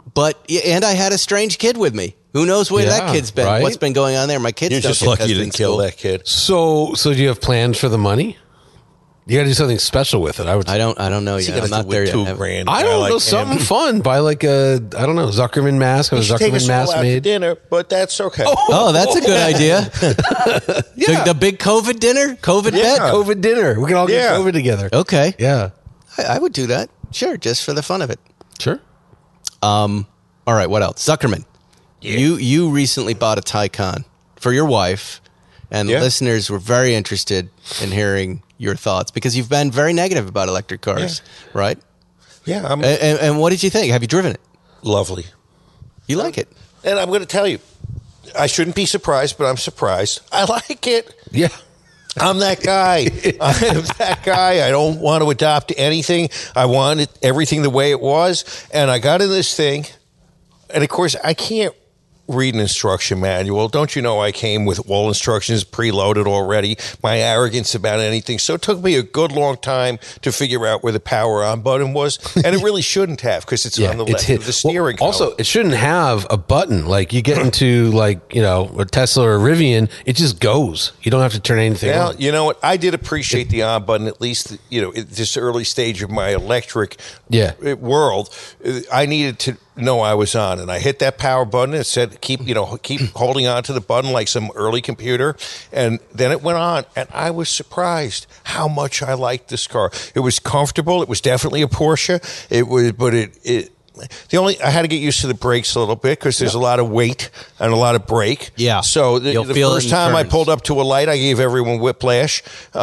I had a strange kid with me. Who knows where that kid's been? Right? What's been going on there? My kids. You're don't just get lucky you tested didn't in kill school. that kid. So do you have plans for the money? You got to do something special with it. I don't know yet. I'm not there yet. $2,000. I don't know, something fun. Buy like a Zuckerman mask. Have a Take Zuckerman us all mask out to made. dinner, but that's okay. Oh, that's a good idea. Yeah. The big COVID dinner? COVID Yeah. bet? COVID dinner. We can all get COVID together. Okay. Yeah. I would do that. Sure, just for the fun of it. Sure. All right, what else? Zuckerman. Yeah. You recently bought a Taycan for your wife, and listeners were very interested in hearing your thoughts because you've been very negative about electric cars, right? Yeah. And what did you think? Have you driven it? Lovely. You like it? And I'm going to tell you, I shouldn't be surprised, but I'm surprised. I like it. Yeah. I'm that guy. I'm that guy. I don't want to adopt anything. I want everything the way it was. And I got in this thing. And, of course, I can't read an instruction manual. Don't you know I came with all instructions preloaded already? My arrogance about anything. So it took me a good long time to figure out where the power on button was. And it really shouldn't have because it's on the left of the steering column. Also, it shouldn't have a button. Like you get into a Tesla or a Rivian, it just goes. You don't have to turn anything on. You know what? I did appreciate the on button, at least, at this early stage of my electric world. I needed to know I was on, and I hit that power button. It said keep holding on to the button like some early computer, and then it went on, and I was surprised how much I liked this car. It was comfortable. It was definitely a Porsche. It was, but I had to get used to the brakes a little bit because there's a lot of weight and a lot of brake. Yeah. So the first time I pulled up to a light, I gave everyone whiplash,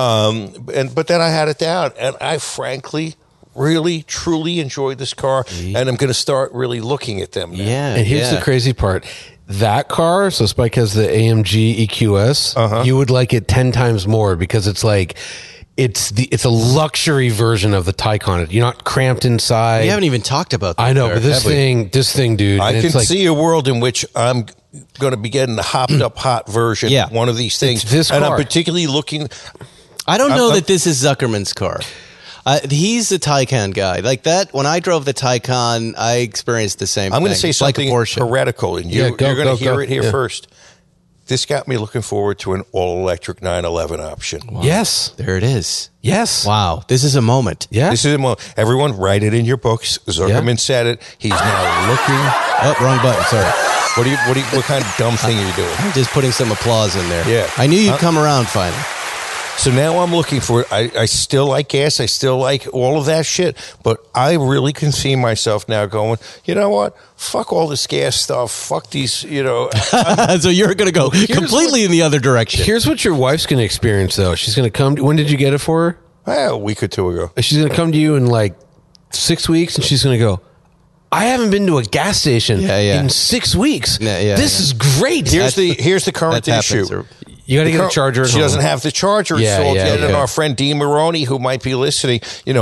but then I had it down, and I frankly really, truly enjoyed this car, and I'm going to start really looking at them now. Yeah. And here's the crazy part. That car, so Spike has the AMG EQS, you would like it 10 times more because it's like, it's a luxury version of the Taycan. You're not cramped inside. We haven't even talked about that. I know, but this thing, dude. I and can it's like, see a world in which I'm going to be getting the hopped up hot version of one of these things. It's this and car. I'm particularly looking. I don't know that this is Zuckerman's car. He's the Taycan guy. Like that, when I drove the Taycan, I experienced the same thing. I'm going to say It's something like a Porsche. heretical, and you're going to hear it here first. This got me looking forward to an all-electric 911 option. Wow. yes. There it is. Yes. Wow. This is a moment. Yeah. This is a moment. Everyone, write it in your books. Zuckerman said it. He's now looking. Oh, wrong button. Sorry. What kind of dumb thing are you doing? I'm just putting some applause in there. Yeah. I knew you'd come around finally. So now I'm looking for it. I still like gas. I still like all of that shit. But I really can see myself now going, you know what? Fuck all this gas stuff. Fuck these, So you're going to go completely in the other direction. Here's what your wife's going to experience, though. She's going to come. When did you get it for her? A week or two ago. She's going to come to you in like 6 weeks, and she's going to go, I haven't been to a gas station in 6 weeks. This is great. Here's the current issue. You got to get a charger at She home. doesn't have the charger installed yet. Okay. And our friend Dee Maroney, who might be listening,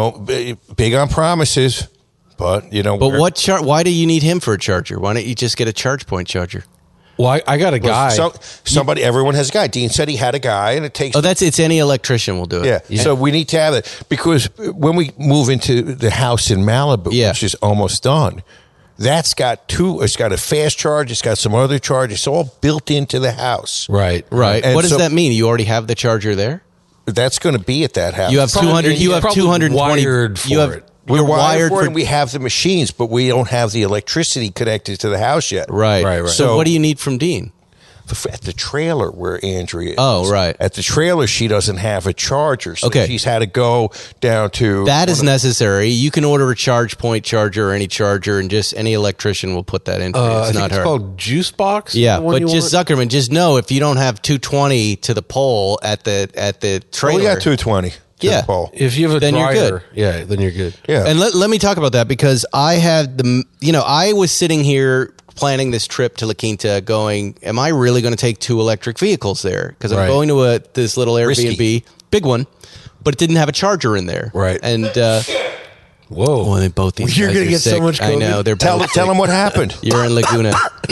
big on promises, but But why do you need him for a charger? Why don't you just get a charge point charger? Well, I got a guy. Everyone has a guy. Dean said he had a guy, and it takes. It's any electrician will do it. Yeah. So we need to have it because when we move into the house in Malibu, which is almost done, that's got it's got a fast charge, it's got some other charge, it's all built into the house. Right. And what does that mean? You already have the charger there? That's going to be at that house. You have 200. You have 220. Wired for it. We're wired for it, and we have the machines, but we don't have the electricity connected to the house yet. Right. So what do you need from Dean? At the trailer where Andrea is. Oh, right. At the trailer, she doesn't have a charger, so okay. she's had to go down to... That is necessary. You can order a charge point charger or any charger, and just any electrician will put that in for you. It's not it's hard. called Juice Box. Yeah, but just Zuckerman, just know if you don't have 220 to the pole at the trailer... we got 220 to the pole. If you have a then dryer, you're good. then you're good. Yeah. And let me talk about that because I had I was sitting here planning this trip to La Quinta going, am I really going to take 2 electric vehicles there? Because I'm going to this little Airbnb, big one, but it didn't have a charger in there. Right. And, whoa. Well, both these You're guys going to are get sick. so much COVID. I know. They're Tell them what happened. You're in Laguna.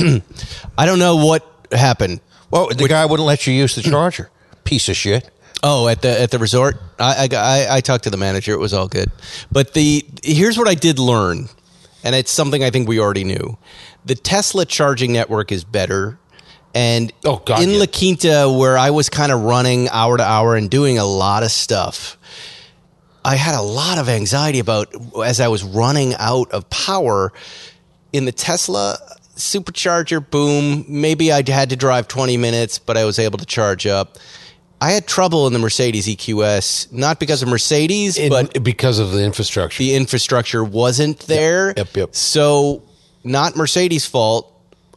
I don't know what happened. Well, the guy wouldn't let you use the charger. Piece of shit. Oh, at the resort? I talked to the manager. It was all good. But here's what I did learn, and it's something I think we already knew. The Tesla charging network is better. And La Quinta, where I was kind of running hour to hour and doing a lot of stuff, I had a lot of anxiety about as I was running out of power. In the Tesla supercharger, boom, maybe I had to drive 20 minutes, but I was able to charge up. I had trouble in the Mercedes EQS, not because of Mercedes, but because of the infrastructure. The infrastructure wasn't there. Yep. So not Mercedes' fault,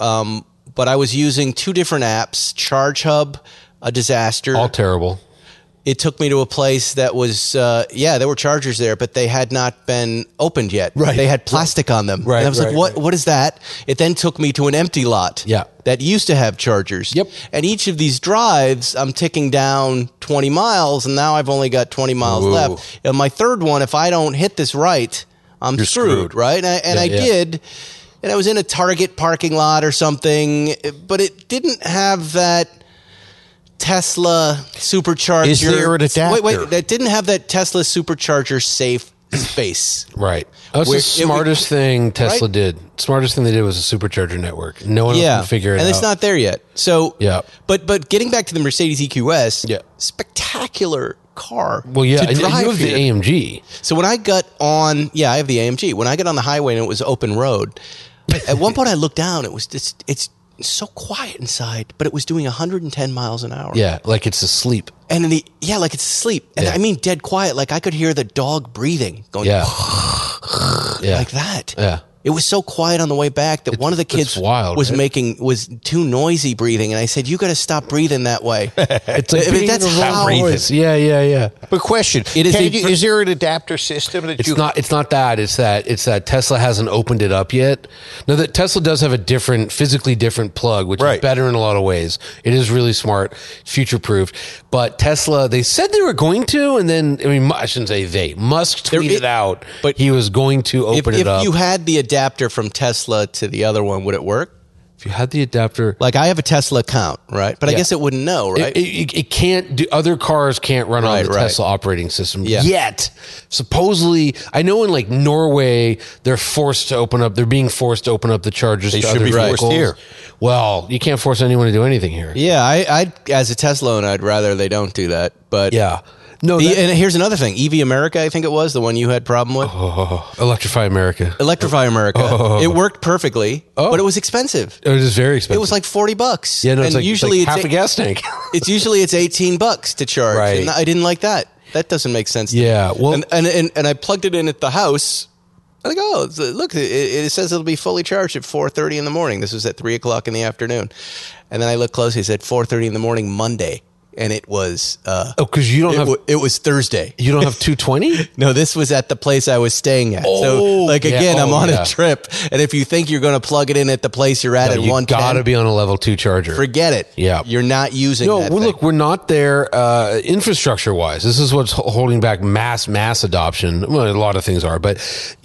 but I was using 2 different apps, Charge Hub, a disaster. All terrible. It took me to a place that was, there were chargers there, but they had not been opened yet. Right. They had plastic on them. Right. And I was like, what is that? It then took me to an empty lot that used to have chargers. Yep. And each of these drives, I'm ticking down 20 miles, and now I've only got 20 miles left. And my third one, if I don't hit this right, I'm screwed, right? And I did. And I was in a Target parking lot or something, but it didn't have that Tesla supercharger. Is there an adapter? Wait. That didn't have that Tesla supercharger safe space. Right. That's the smartest thing Tesla did. Smartest thing they did was a supercharger network. No one else can figure it out. And it's not there yet. So, yeah. But getting back to the Mercedes EQS, spectacular car. Well, yeah, to and you drive have the here. AMG. So when I got on, I have the AMG. When I got on the highway and it was open road, At one point I looked down, it's so quiet inside, but it was doing 110 miles an hour. Yeah, like it's asleep. And like it's asleep. And I mean dead quiet. Like I could hear the dog breathing going like that. Yeah. It was so quiet on the way back that one of the kids was too noisy breathing, and I said, "You got to stop breathing that way." It's like that's how breathing. Yeah. But question: is there an adapter system that It's not that. It's that Tesla hasn't opened it up yet. Now that Tesla does have a physically different plug, which is better in a lot of ways. It is really smart, future proofed. But Tesla, they said they were going to, and then I shouldn't say they. Musk tweeted out, but he was going to open it up. If you had the adapter from Tesla to the other one, would it work? If you had the adapter, like I have a Tesla account, right? But I guess it wouldn't know, right? It can't do. Other cars can't run on the Tesla operating system yet. Supposedly, I know in like Norway, they're forced to open up. They're being forced to open up the chargers. They to should other be forced vehicles. here. Well, you can't force anyone to do anything here. Yeah, I as a Tesla owner, I'd rather they don't do that. But yeah. No, and here's another thing. EV America, I think it was, the one you had problem with. Electrify America. Electrify America. It worked perfectly, but it was expensive. It was very expensive. It was like $40. Yeah, no, and it's like, usually it's half a gas tank. It's $18 to charge. Right. And I didn't like that. That doesn't make sense to me. Well, and I plugged it in at the house. I go, look, it says it'll be fully charged at 4:30 in the morning. This was at 3 o'clock in the afternoon. And then I looked closely. It said 4:30 in the morning, Monday. And it was because you don't have it was Thursday. You don't have 220? No, this was at the place I was staying at. So I'm on a trip, and if you think you're going to plug it in at the place you're at 110, you got to be on a level 2 charger. Forget it. Yeah, you're not using. No, that look, we're not there infrastructure wise. This is what's holding back mass adoption. Well, a lot of things are, but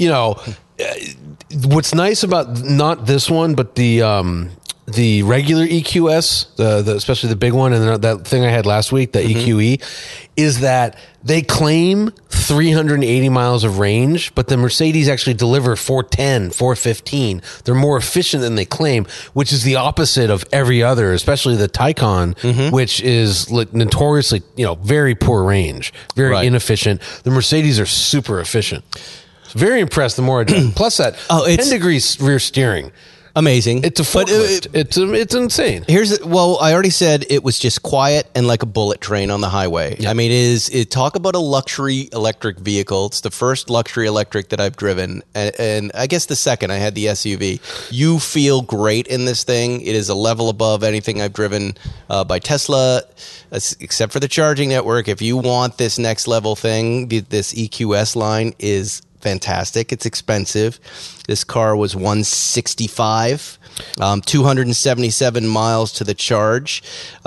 what's nice about not this one, but the regular EQS, especially the big one, and that thing I had last week, the EQE, is that they claim 380 miles of range, but the Mercedes actually deliver 410, 415. They're more efficient than they claim, which is the opposite of every other, especially the Taycan, which is notoriously, very poor range, very inefficient. The Mercedes are super efficient. Very impressed the more I drive. Plus that 10 degrees rear steering. Amazing. It's a forklift. It's insane. I already said it was just quiet and like a bullet train on the highway. Yeah. I mean, talk about a luxury electric vehicle. It's the first luxury electric that I've driven. And I guess the second I had the SUV. You feel great in this thing. It is a level above anything I've driven by Tesla, except for the charging network. If you want this next level thing, this EQS line is fantastic. It's expensive. This car was $165, 277 miles to the charge.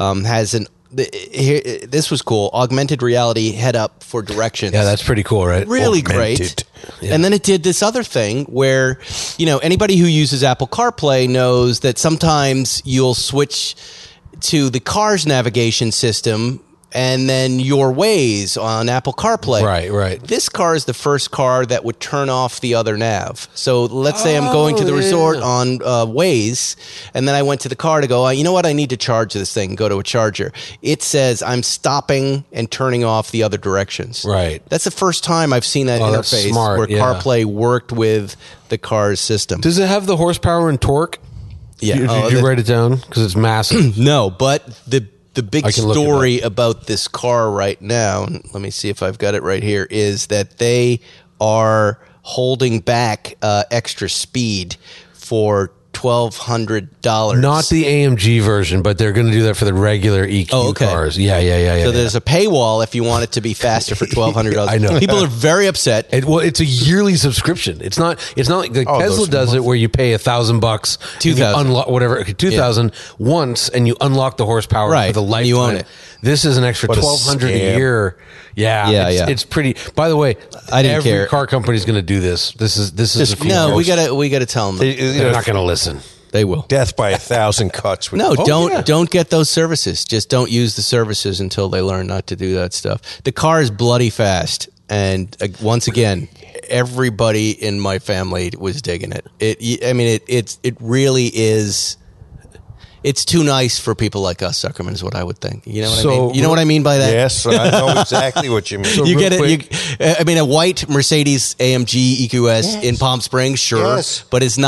This was cool. Augmented reality head up for directions. Yeah, that's pretty cool, right? Really great. Yeah. And then it did this other thing where, anybody who uses Apple CarPlay knows that sometimes you'll switch to the car's navigation system and then your Waze on Apple CarPlay. Right. This car is the first car that would turn off the other nav. So let's say I'm going to the resort on Waze, and then I went to the car to go, you know what, I need to charge this thing, go to a charger. It says I'm stopping and turning off the other directions. Right. That's the first time I've seen that interface where CarPlay worked with the car's system. Does it have the horsepower and torque? Yeah. Did you write it down? Because it's massive. No, but the big story about this car right now, let me see if I've got it right here, is that they are holding back extra speed for $1,200. Not the AMG version, but they're going to do that for the regular EQ cars. Yeah. So there's a paywall if you want it to be faster for $1,200. I know. People are very upset. It's a yearly subscription. It's not like Tesla does it where you pay $1,000, $2,000, unlock whatever, $2,000 once, and you unlock the horsepower for the lifetime. You own it. This is an extra $1,200 a year. Yeah. It's pretty. By the way, every car company is going to do this. This is we got to tell them. They're not going to listen. They will. Death by 1,000 cuts. Don't get those services. Just don't use the services until they learn not to do that stuff. The car is bloody fast, and once again, everybody in my family was digging it. It really is. It's too nice for people like us, Zuckerman, is what I would think. You know what I mean? You know what I mean by that? Yes, I know exactly what you mean. You get it. A white Mercedes AMG EQS in Palm Springs, sure, but it's not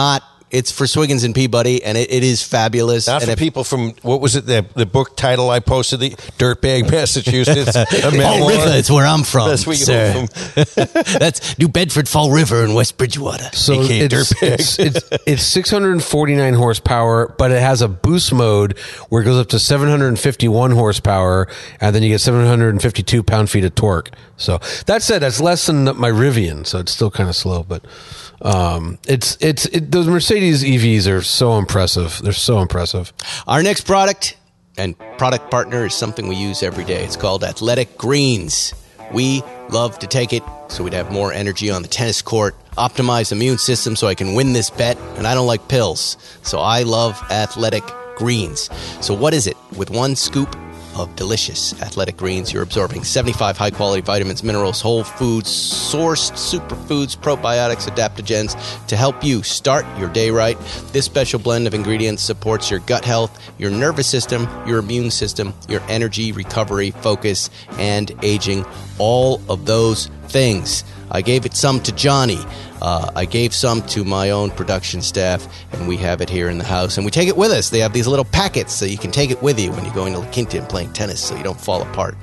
It's for Swiggins and Peabody, and it is fabulous. Not and for people from, what was it, the book title I posted, the Dirtbag, Massachusetts. Fall River, it's where I'm from, That's where you sir. go from. That's New Bedford Fall River in West Bridgewater. So AKA it's 649 horsepower, but it has a boost mode where it goes up to 751 horsepower, and then you get 752 pound-feet of torque. So that said, that's less than my Rivian, so it's still kind of slow. But those Mercedes EVs are so impressive. They're so impressive. Our next product and product partner is something we use every day. It's called Athletic Greens. We love to take it so we'd have more energy on the tennis court, optimize the immune system so I can win this bet, and I don't like pills. So I love Athletic Greens. So what is it? With one scoop of delicious Athletic Greens, you're absorbing 75 high-quality vitamins, minerals, whole foods, sourced superfoods, probiotics, adaptogens to help you start your day right. This special blend of ingredients supports your gut health, your nervous system, your immune system, your energy, recovery, focus, and aging. All of those things. I gave it some to Johnny. I gave some to my own production staff, and we have it here in the house. And we take it with us. They have these little packets, so you can take it with you when you're going to La Quinta and playing tennis, so you don't fall apart.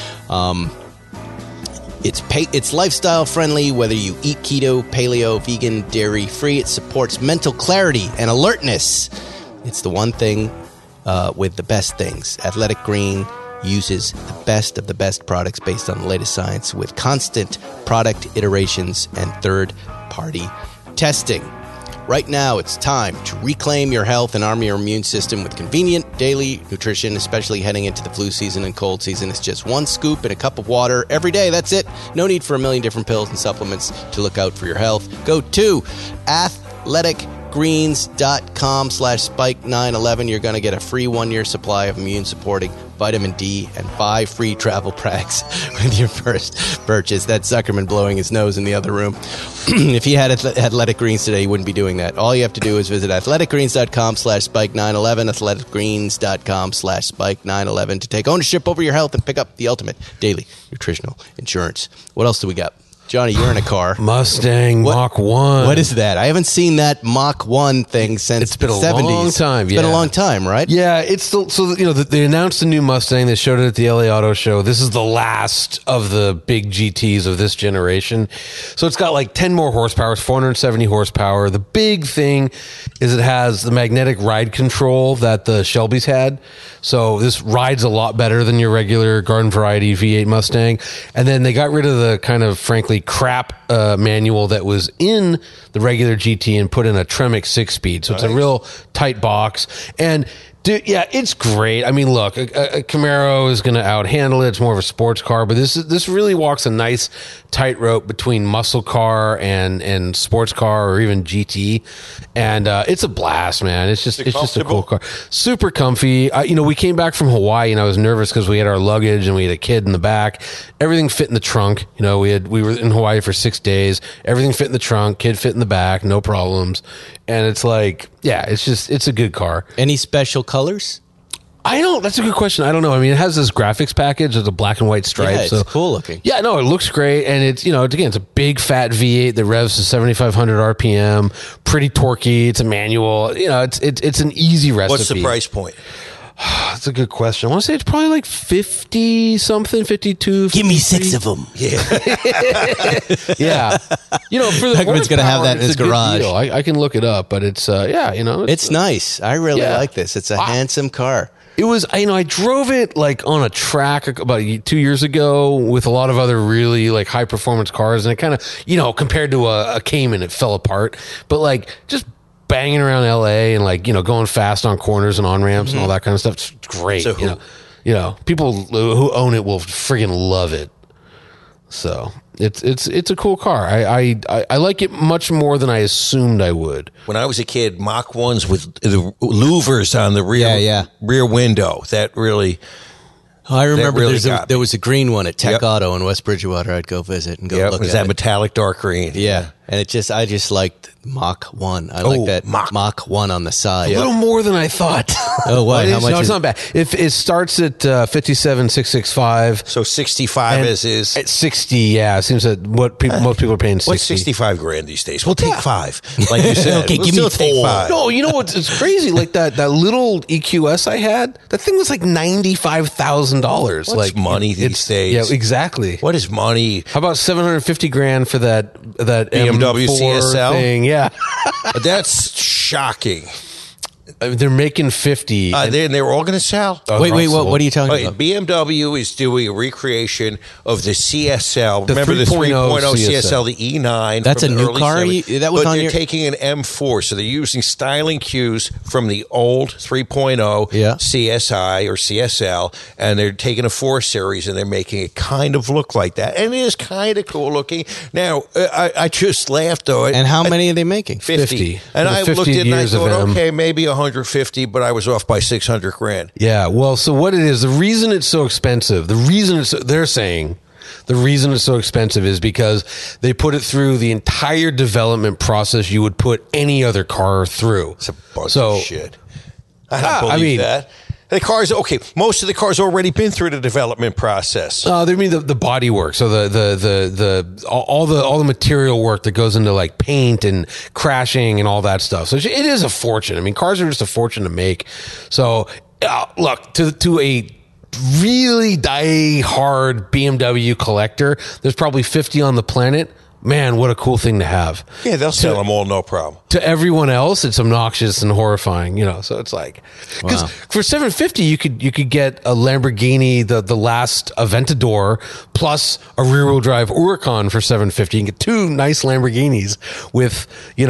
It's lifestyle friendly, whether you eat keto, paleo, vegan, dairy free. It supports mental clarity and alertness. It's the one thing with the best things. Athletic Green uses the best of the best products based on the latest science with constant product iterations and third-party testing. Right now, it's time to reclaim your health and arm your immune system with convenient daily nutrition, especially heading into the flu season and cold season. It's just one scoop in a cup of water every day. That's it. No need for a million different pills and supplements to look out for your health. Go to athleticgreens.com/spike911. You're going to get a free 1-year supply of immune-supporting vitamin D and 5 free travel packs with your first purchase. That's Zuckerman blowing his nose in the other room. If he had Athletic Greens today, he wouldn't be doing that. All you have to do is visit athleticgreens.com/spike911, athleticgreens.com/spike911 to take ownership over your health and pick up the ultimate daily nutritional insurance. What else do we got? Johnny, you're in a car. Mustang Mach 1. What is that? I haven't seen that Mach 1 thing since It's been the a 70s. long time, It's yeah. been a long time, right? Yeah, it's still, so, they announced a new Mustang. They showed it at the LA Auto Show. This is the last of the big GTs of this generation. So it's got like 10 more horsepower, it's 470 horsepower. The big thing is it has the magnetic ride control that the Shelby's had. So this rides a lot better than your regular garden variety V8 Mustang. And then they got rid of the kind of, frankly, crap manual that was in the regular GT and put in a Tremec 6-speed. So it's a real tight box. And dude, yeah, it's great. I mean, look, a Camaro is going to out-handle it. It's more of a sports car, but this really walks a nice tightrope between muscle car and sports car or even GT. And it's a blast, man. It's just a cool car. Super comfy. We came back from Hawaii and I was nervous because we had our luggage and we had a kid in the back. Everything fit in the trunk. We were in Hawaii for 6 days. Everything fit in the trunk. Kid fit in the back. No problems. And it's like, yeah, it's a good car. Any special colors? That's a good question. I don't know. I mean, it has this graphics package with a black and white stripe. Yeah, it's so cool looking. Yeah, no, it looks great. And it's, it's a big fat V8 that revs to 7,500 RPM, pretty torquey. It's a manual. It's an easy recipe. What's the price point? That's a good question. I want to say it's probably like 50 something, 52. Give me 6 of them. Yeah. Yeah. For the Zuckerman's gonna have that in it's his a good garage. deal. I can look it up, but it's It's nice. I really Yeah. like this. It's a handsome car. It was, I drove it like on a track about 2 years ago with a lot of other really like high performance cars. And it kind of, compared to a Cayman, it fell apart. But like just banging around LA and like, going fast on corners and on ramps and all that kind of stuff. It's great. So people who own it will friggin' love it. So it's a cool car. I like it much more than I assumed I would. When I was a kid, Mach 1s with the louvers on the rear window. That really... I remember really there was a green one at Tech Yep. Auto in West Bridgewater. I'd go visit and go look it was at that it. metallic dark green. Yeah. And I just liked Mach 1. I like that Mach 1 on the side. A little more than I thought. Oh, what? How much? No, it's not bad. If it starts at 57,665. So 65 is at 60. Yeah, it seems that most people are paying 60. What's 65 grand these days? We'll take 5. Like you said, Okay, we'll give me still take 4. 5. No, you know what's it's crazy? Like that little EQS I had, that thing was like $95,000. What's Like money these days? Yeah, exactly. What is money? How about $750,000 for that BMW M4 CSL thing? Yeah, That's shocking. they're making 50. They were all going to sell. Wait, what are you talking Okay, about? BMW is doing a recreation of the CSL. The Remember the 3.0 3.0 CSL, the E9. That's from a the new early car? 70s. That was but on they're your- taking an M4, so they're using styling cues from the old 3.0 CSI or CSL, and they're taking a 4 Series and they're making it kind of look like that. And it is kind of cool looking. Now, I just laughed, though. And how many are they making? 50. And The I 50 looked at it and I years of thought, M. okay, maybe 150, but I was off by 600 grand. Yeah, well, so what it is, the reason it's so expensive, they're saying the reason it's so expensive is because they put it through the entire development process you would put any other car through. It's a bunch of shit. I don't I believe mean- that. The cars, okay, most of the cars already been through the development process. They mean the body work, so all the material work that goes into like paint and crashing and all that stuff. So it is a fortune. I mean, cars are just a fortune to make. So look, to a really die-hard BMW collector, there's probably 50 on the planet. Man, what a cool thing to have. Yeah, they'll sell them all, no problem. To everyone else, it's obnoxious and horrifying, So it's like, because for $750, you could get a Lamborghini, the last Aventador, plus a rear-wheel drive Huracan for $750. You can get 2 nice Lamborghinis with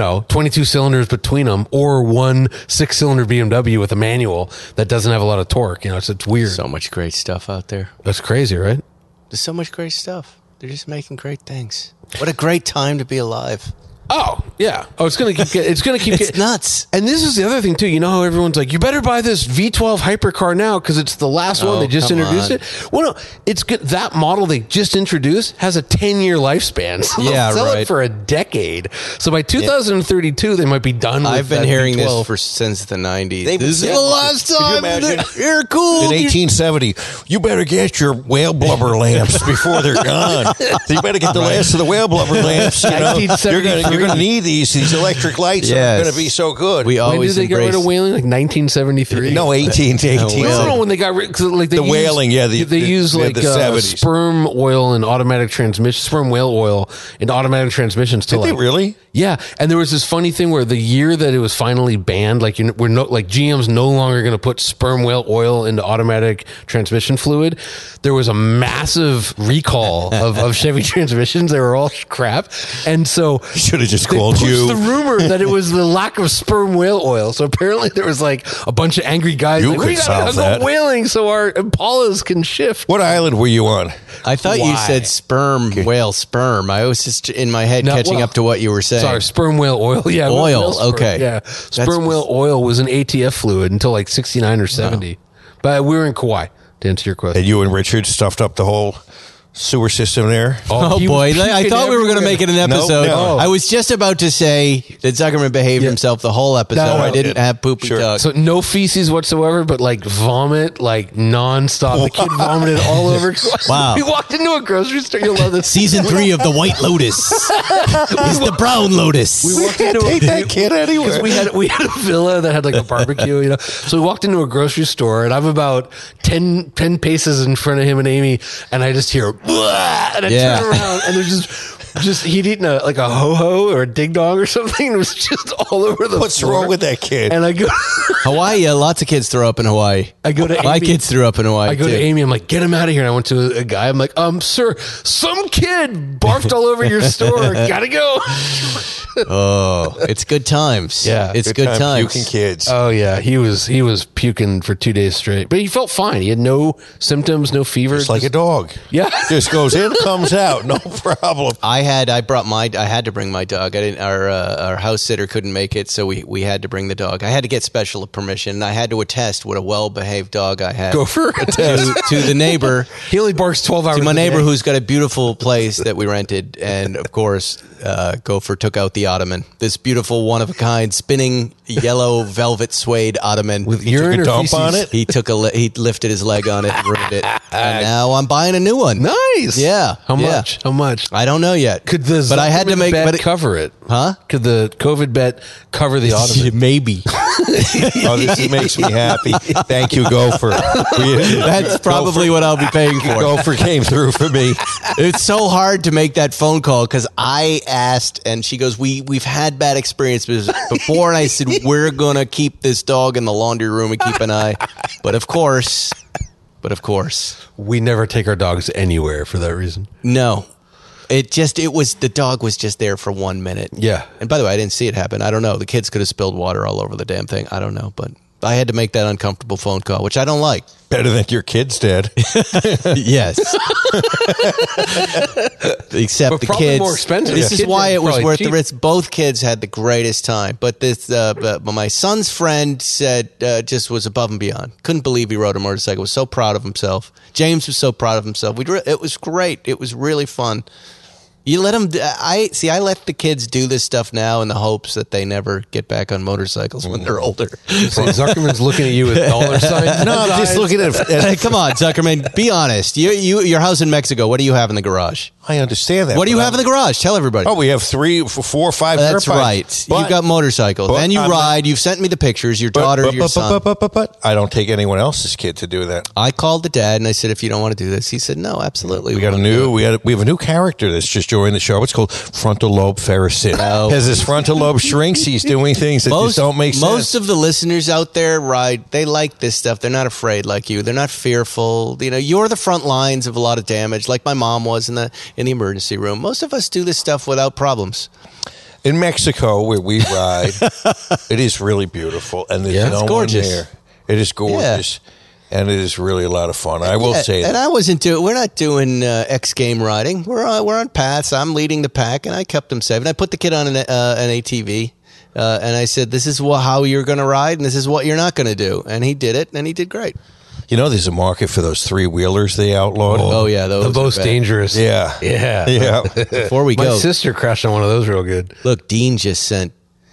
22 cylinders between them, or one 6-cylinder BMW with a manual that doesn't have a lot of torque. It's weird. So much great stuff out there. That's crazy, right? There's so much great stuff. They're just making great things. What a great time to be alive. Oh, yeah. Oh, it's going to keep It's nuts. And this is the other thing, too. You know how everyone's like, you better buy this V12 hypercar now because it's the last one. They just introduced it. Well, no, it's good. That model they just introduced has a 10-year lifespan. So they'll sell it for a decade. So by 2032, they might be done with I've been that hearing V12. this since the 90s. This This is the last time. You're cool. In 1870, you better get your whale blubber lamps before they're gone. You better get the last of the whale blubber lamps. You're going to need these electric lights. Are going to be so good. We When always did they get rid of whaling? Like 1973? No, 18. No, when they got rid, cause like they The use, whaling, yeah, they use the like 70s. sperm oil and automatic transmission, sperm whale oil and automatic transmissions. To Did they really? Yeah, and there was this funny thing where the year that it was finally banned, like GM's no longer going to put sperm whale oil into automatic transmission fluid. There was a massive recall of Chevy transmissions. They were all crap, and so Should have just they called pushed you. the rumor that it was the lack of sperm whale oil. So apparently there was like a bunch of angry guys. You like, could we gotta solve go that. whaling so our Impalas can shift. What island were you on? I thought you said sperm, whale, sperm. I was just in my head catching up to what you were saying. Sorry, sperm whale oil. Yeah, Oil, whale sperm. okay. Yeah, sperm whale oil was an ATF fluid until like 69 or 70. But we were in Kauai, to answer your question. And you and Richard stuffed up the whole sewer system there. Oh he boy, was I puking thought we were going to everywhere. make it an episode. No. I was just about to say that Zuckerman behaved himself the whole episode. No, I didn't have poopy talk. So no feces whatsoever, but like vomit, like nonstop. The kid vomited all over. Wow. We walked into a grocery store. You'll love this. Season 3 of The White Lotus is the Brown Lotus. We walked into Take that kid anywhere. because we had a villa that had like a barbecue, So we walked into a grocery store, and I'm about 10 paces in front of him and Amy, and I just hear, "Blah!" and I Yeah. turn around, and there's just he'd eaten a ho-ho or a ding dong or something, and it was just all over the What's floor. wrong with that kid? And I go, Hawaii, lots of kids throw up in Hawaii. I go to My Amy. kids threw up in Hawaii I go too. to Amy. I'm like, get him out of here. And I went to a guy. I'm like, sir, some kid barfed all over your store. Gotta go. Oh, it's good times. Yeah. it's good time times. puking kids. Oh yeah, he was puking for 2 days straight, but he felt fine. He had no symptoms, no fever. It's like a dog. Yeah. Just goes in, comes out, no problem. I I had to bring my dog. I didn't. Our house sitter couldn't make it, so we had to bring the dog. I had to get special permission. I had to attest what a well-behaved dog I had. Gopher? to the neighbor. He only barks 12 hours To my a neighbor day. who's got a beautiful place that we rented, and of course, Gopher took out the ottoman. This beautiful, one-of-a-kind, spinning yellow velvet suede ottoman. With urine a or dump feces? on it? He he lifted his leg on it and ruined it, and now I'm buying a new one. Nice. Yeah. How Yeah. much? How much? I don't know yet. Could the but I had to Zuckerman make bet but it- cover it? Huh? Could the COVID bet cover the ottoman? Maybe. Oh, this makes me happy. Thank you, Gopher. That's probably what I'll be paying for. Gopher came through for me. It's so hard to make that phone call because I asked, and she goes, "We've had bad experiences before," and I said, "We're gonna keep this dog in the laundry room and keep an eye." But of course, We never take our dogs anywhere for that reason. no. The dog was just there for 1 minute. Yeah. And by the way, I didn't see it happen. I don't know. The kids could have spilled water all over the damn thing. I don't know, but I had to make that uncomfortable phone call, which I don't like. Better than your kids did. Yes. Except But the probably kids. more expensive. This Yeah. is Kids why are it was probably worth cheap. the risk. Both kids had the greatest time. But but my son's friend said just was above and beyond. Couldn't believe he rode a motorcycle. Was so proud of himself. James was so proud of himself. It was great. It was really fun. You let them. I let the kids do this stuff now in the hopes that they never get back on motorcycles when they're older. So Zuckerman's looking at you with dollar signs. No, I'm just looking at Hey, come on, Zuckerman. Be honest. Your house in Mexico. What do you have in the garage? I understand that. What do you but have in the garage? Tell everybody. Oh, we have 3, 4, 5. That's dirt bikes. right. But- You've got motorcycles. but And you I'm not- ride. You've sent me the pictures. Your daughter, your son. But I don't take anyone else's kid to do that. I called the dad and I said, if you don't want to do this, he said, no, absolutely. We have a new character that's just joined the show. It's called Frontal Lobe Ferrisin. No. As his frontal lobe shrinks, he's doing things that just don't make sense. Most of the listeners out there ride. They like this stuff. They're not afraid like you. They're not fearful. You know, you're the front lines of a lot of damage, like my mom was in the emergency room. Most of us do this stuff without problems. In Mexico, where we ride, it is really beautiful, and there's Yeah, no it's one gorgeous. there. It is gorgeous, and it is really a lot of fun. I will say And that. I wasn't doing. We're not doing X game riding. We're on paths. I'm leading the pack, and I kept him safe. And I put the kid on an ATV, and I said, "This is how you're going to ride, and this is what you're not going to do." And he did it, and he did great. You know, there's a market for those 3-wheelers they outlawed. Oh yeah, those The are most bad. dangerous. Yeah. Yeah. Yeah. Before we My go, sister crashed on one of those real good. look, Dean just sent.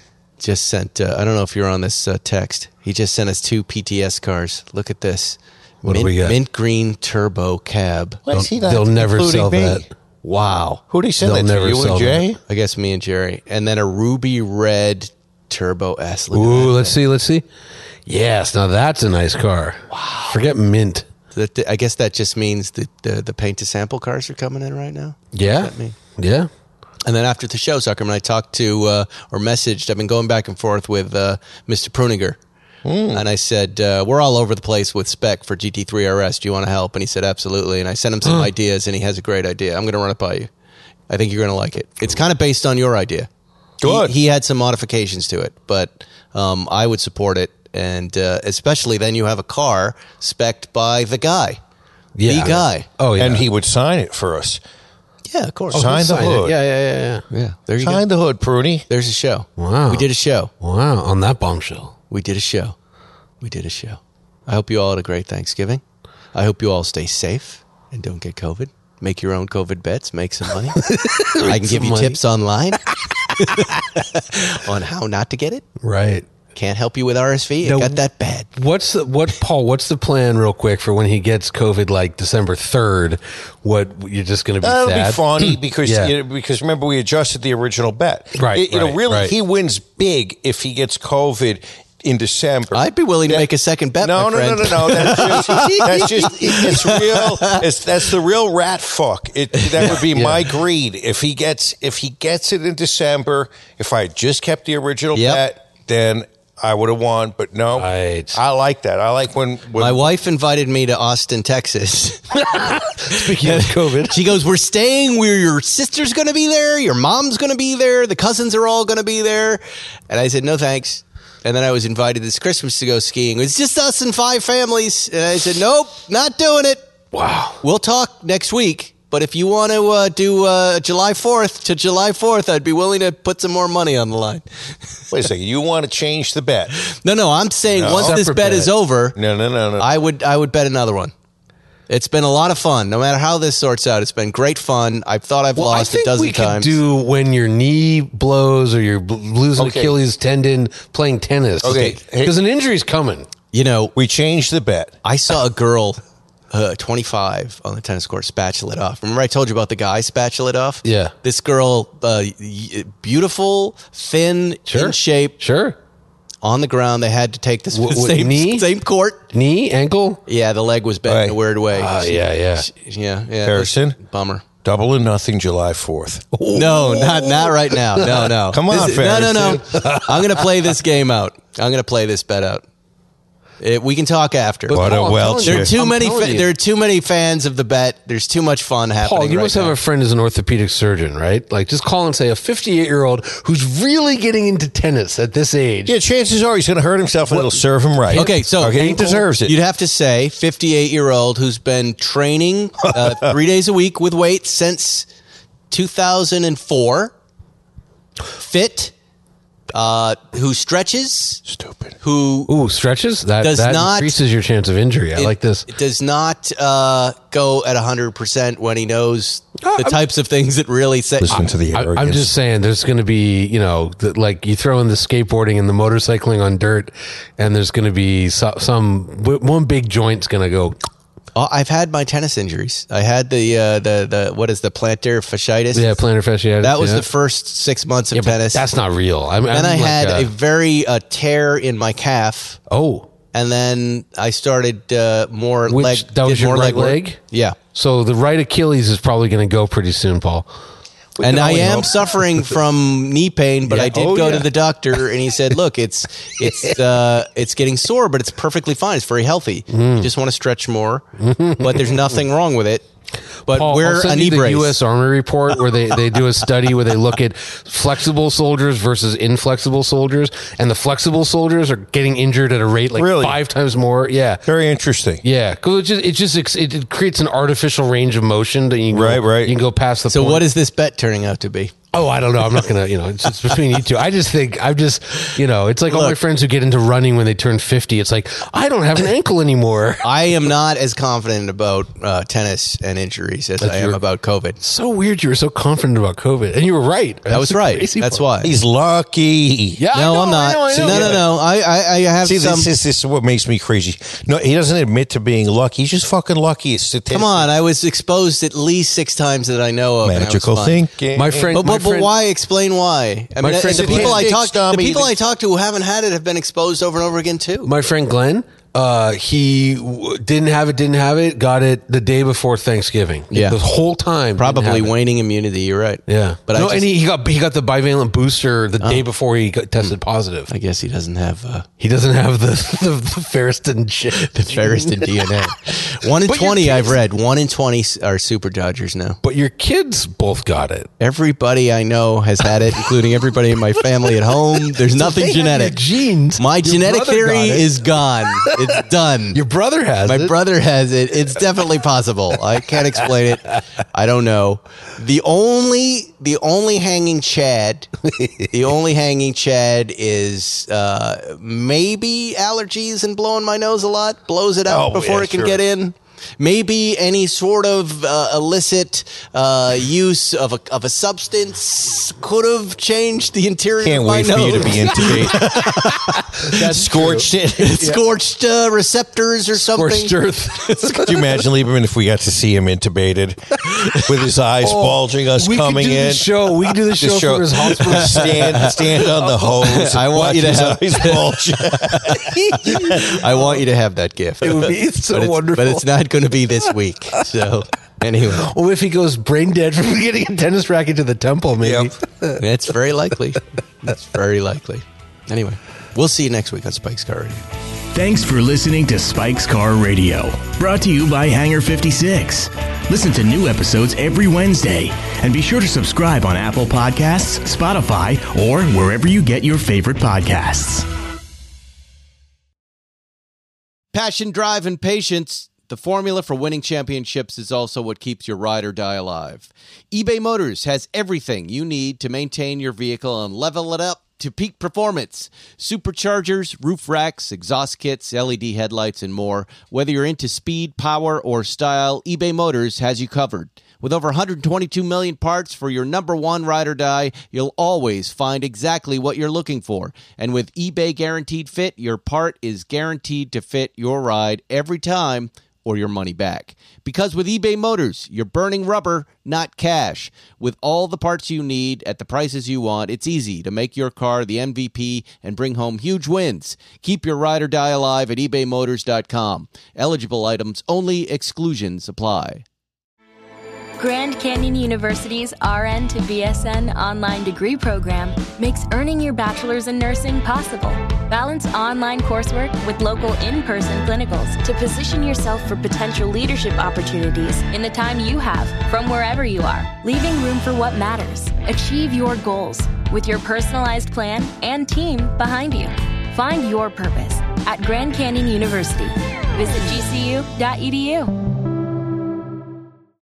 I don't know if you're on this text. He just sent us 2 PTS cars. Look at this. What do we got? Mint green turbo cab. Why is he not They'll never including sell me? that. Wow. Who'd he send They'll that to? never You sell and Jay? I guess me and Jerry, and then a ruby red turbo S. Look at Ooh, that. let's see. Yes, now that's a nice car. Wow. Forget mint. I guess that just means that the paint to sample cars are coming in right now. Yeah. What does that mean? Yeah. And then after the show, Zuckerman, I talked to or messaged. I've been going back and forth with Mr. Pruniger, and I said we're all over the place with spec for GT3 RS. Do you want to help? And he said absolutely. And I sent him some ideas, and he has a great idea. I'm going to run it by you. I think you're going to like it. It's kind of based on your idea. Good. He had some modifications to it, but I would support it. And especially then you have a car spec'd by the guy. Yeah. The guy. Oh, yeah. And he would sign it for us. Yeah, of course. Sign the Sign it. hood. Yeah. Yeah, there you Sign go. the hood, Pruny. There's a show. Wow. We did a show. Wow. On that bombshell. We did a show. I hope you all had a great Thanksgiving. I hope you all stay safe and don't get COVID. Make your own COVID bets. Make some money. I can give you money. tips online on how not to get it. Right. Can't help you with RSV. It No. got that bad. What's the plan real quick for when he gets COVID like December 3rd? What, you're just going to be That'll sad? be funny because Yeah. because remember we adjusted the original bet. Right, Really, right. he wins big if he gets COVID in December. I'd be willing to make a second bet, No, my no, friend. no. It's real. That's the real rat fuck. That would be my greed if he gets it in December. If I had just kept the original Yep. bet, then I would have won. But no, Right. I like that. I like when My wife invited me to Austin, Texas. Speaking of COVID. She goes, we're staying where your sister's going to be there. Your mom's going to be there. The cousins are all going to be there. And I said, no, thanks. And then I was invited this Christmas to go skiing. It's just us and 5 families. And I said, nope, not doing it. Wow. We'll talk next week. But if you want to do July 4th to July 4th, I'd be willing to put some more money on the line. Wait a second. You want to change the bet? No. I'm saying once this Separate bet is over, No. I would bet another one. It's been a lot of fun. No matter how this sorts out, it's been great fun. I've thought I've lost a dozen times. We could do when your knee blows or you're losing Achilles tendon playing tennis. Okay. Because an injury's coming. You know, We changed the bet. I saw a girl, 25, on the tennis court, spatula it off. Remember I told you about the guy spatula it off? Yeah. This girl, beautiful, thin, in shape, Sure. on the ground. They had to take this knee? same court. Knee, ankle? Yeah, the leg was bent in a weird way. Yeah. Yeah. Harrison? Bummer. Double or nothing, July 4th. No, not right now. No. Come on, No. I'm going to play this game out. I'm going to play this bet out. We can talk after. What a welch. There are too I'm many. telling you. There are too many fans of the bet. There's too much fun happening. Paul, you right must now. have a friend who's an orthopedic surgeon, right? Like, just call and say a 58-year-old who's really getting into tennis at this age. Yeah, chances are he's going to hurt himself and it'll serve him right. Okay, so he deserves it. You'd have to say 58-year-old who's been training 3 days a week with weights since 2004, fit, who stretches, Stupid. who Stretches? That Does not- increases your chance of injury. I like this. It does not go at 100% when he knows the types of things that really say. Listen to the arrogance. I'm just saying there's going to be, like you throw in the skateboarding and the motorcycling on dirt, and there's going to be one big joint's going to go. Oh, I've had my tennis injuries. I had the what is the plantar fasciitis? Yeah, plantar fasciitis. That was yeah. the first 6 months of Yeah, but tennis. that's not real. Then I had a very tear in my calf. Oh. And then I started more Which, leg. that was did your more right work. leg? Yeah. So the right Achilles is probably going to go pretty soon, Paul. And I only am hope. suffering from knee pain, but Yeah. I did Oh, go yeah. to the doctor, and he said, "Look, it's getting sore, but it's perfectly fine. It's very healthy. You just want to stretch more, but there's nothing wrong with it. But Paul, wear I'll a send knee you the brace." U.S. Army report where they do a study where they look at flexible soldiers versus inflexible soldiers, and the flexible soldiers are getting injured at a rate like Really? 5 times more. Yeah. Very interesting. Yeah, because it creates an artificial range of motion that you can go, Right. You can go past the. So point. what is this bet turning out to be? Oh, I don't know. I'm not gonna. It's between you two. It's like all my Look. friends who get into running when they turn 50. It's like I don't have an ankle anymore. I am not as confident about tennis and injuries as I am about COVID. So weird. You were so confident about COVID, and you were right. That was right. That's why. He's lucky. Yeah. No, I'm not. I know. No. I have See, some. this is what makes me crazy. No, he doesn't admit to being lucky. He's just fucking lucky. It's Come on, I was exposed at least 6 times that I know of. and I was magical fine. thinking. My friend. But why? Explain why. I mean, friend the people I talk, the Stommy, people I talk to who haven't had it have been exposed over and over again too. My friend Glenn, he didn't have it, got it the day before Thanksgiving. Yeah. The whole time. didn't Probably have it. waning immunity. You're right. Yeah. but no, I and he got the bivalent booster the day before he got tested positive. I guess he doesn't have He doesn't have the Ferriston shit. the Ferriston DNA. 1 in But your 20, I've kids- read. 1 in 20 are super Dodgers now. But your kids both got it. Everybody I know has had it, including everybody in my family at home. There's nothing They have genetic. your genes. My Your genetic brother theory got it. is gone. It's done. Your brother has My it. brother has it. It's definitely possible. I can't explain it. I don't know. The only hanging Chad, is maybe allergies and blowing my nose a lot. Blows it out Oh, before yeah, it can sure. get in. Maybe any sort of illicit use of a substance could have changed the interior Can't of my wait for nose. you to be intubated. That's Scorched it. Scorched receptors or something. Scorched earth. Could you imagine, Lieberman, if we got to see him intubated with his eyes bulging, us we coming could do in? The show. We could do the show, from his hospital. stand on the hose. I want you to watch have- his eyes bulge. I want you to have that gift. It would be it's so but wonderful. But it's not going to be this week. So anyway, Well, if he goes brain dead from getting a tennis racket to the temple, maybe. Yep. it's very likely. That's very likely. Anyway, we'll see you next week on Spike's Car Radio. Thanks for listening to Spike's Car Radio, brought to you by Hangar 56. Listen to new episodes every Wednesday, and be sure to subscribe on Apple Podcasts, Spotify, or wherever you get your favorite podcasts. Passion, drive, and patience. The the formula for winning championships is also what keeps your ride or die alive. eBay Motors has everything you need to maintain your vehicle and level it up to peak performance. Superchargers, roof racks, exhaust kits, LED headlights, and more. Whether you're into speed, power, or style, eBay Motors has you covered. With over 122 million parts for your number one ride or die, you'll always find exactly what you're looking for. And with eBay Guaranteed Fit, your part is guaranteed to fit your ride every time or your money back. Because with eBay Motors, you're burning rubber, not cash. With all the parts you need at the prices you want, it's easy to make your car the MVP and bring home huge wins. Keep your ride or die alive at ebaymotors.com. Eligible items only, exclusions apply. Grand Canyon University's RN to BSN online degree program makes earning your bachelor's in nursing possible. Balance online coursework with local in-person clinicals to position yourself for potential leadership opportunities in the time you have from wherever you are, leaving room for what matters. Achieve your goals with your personalized plan and team behind you. Find your purpose at Grand Canyon University. Visit gcu.edu.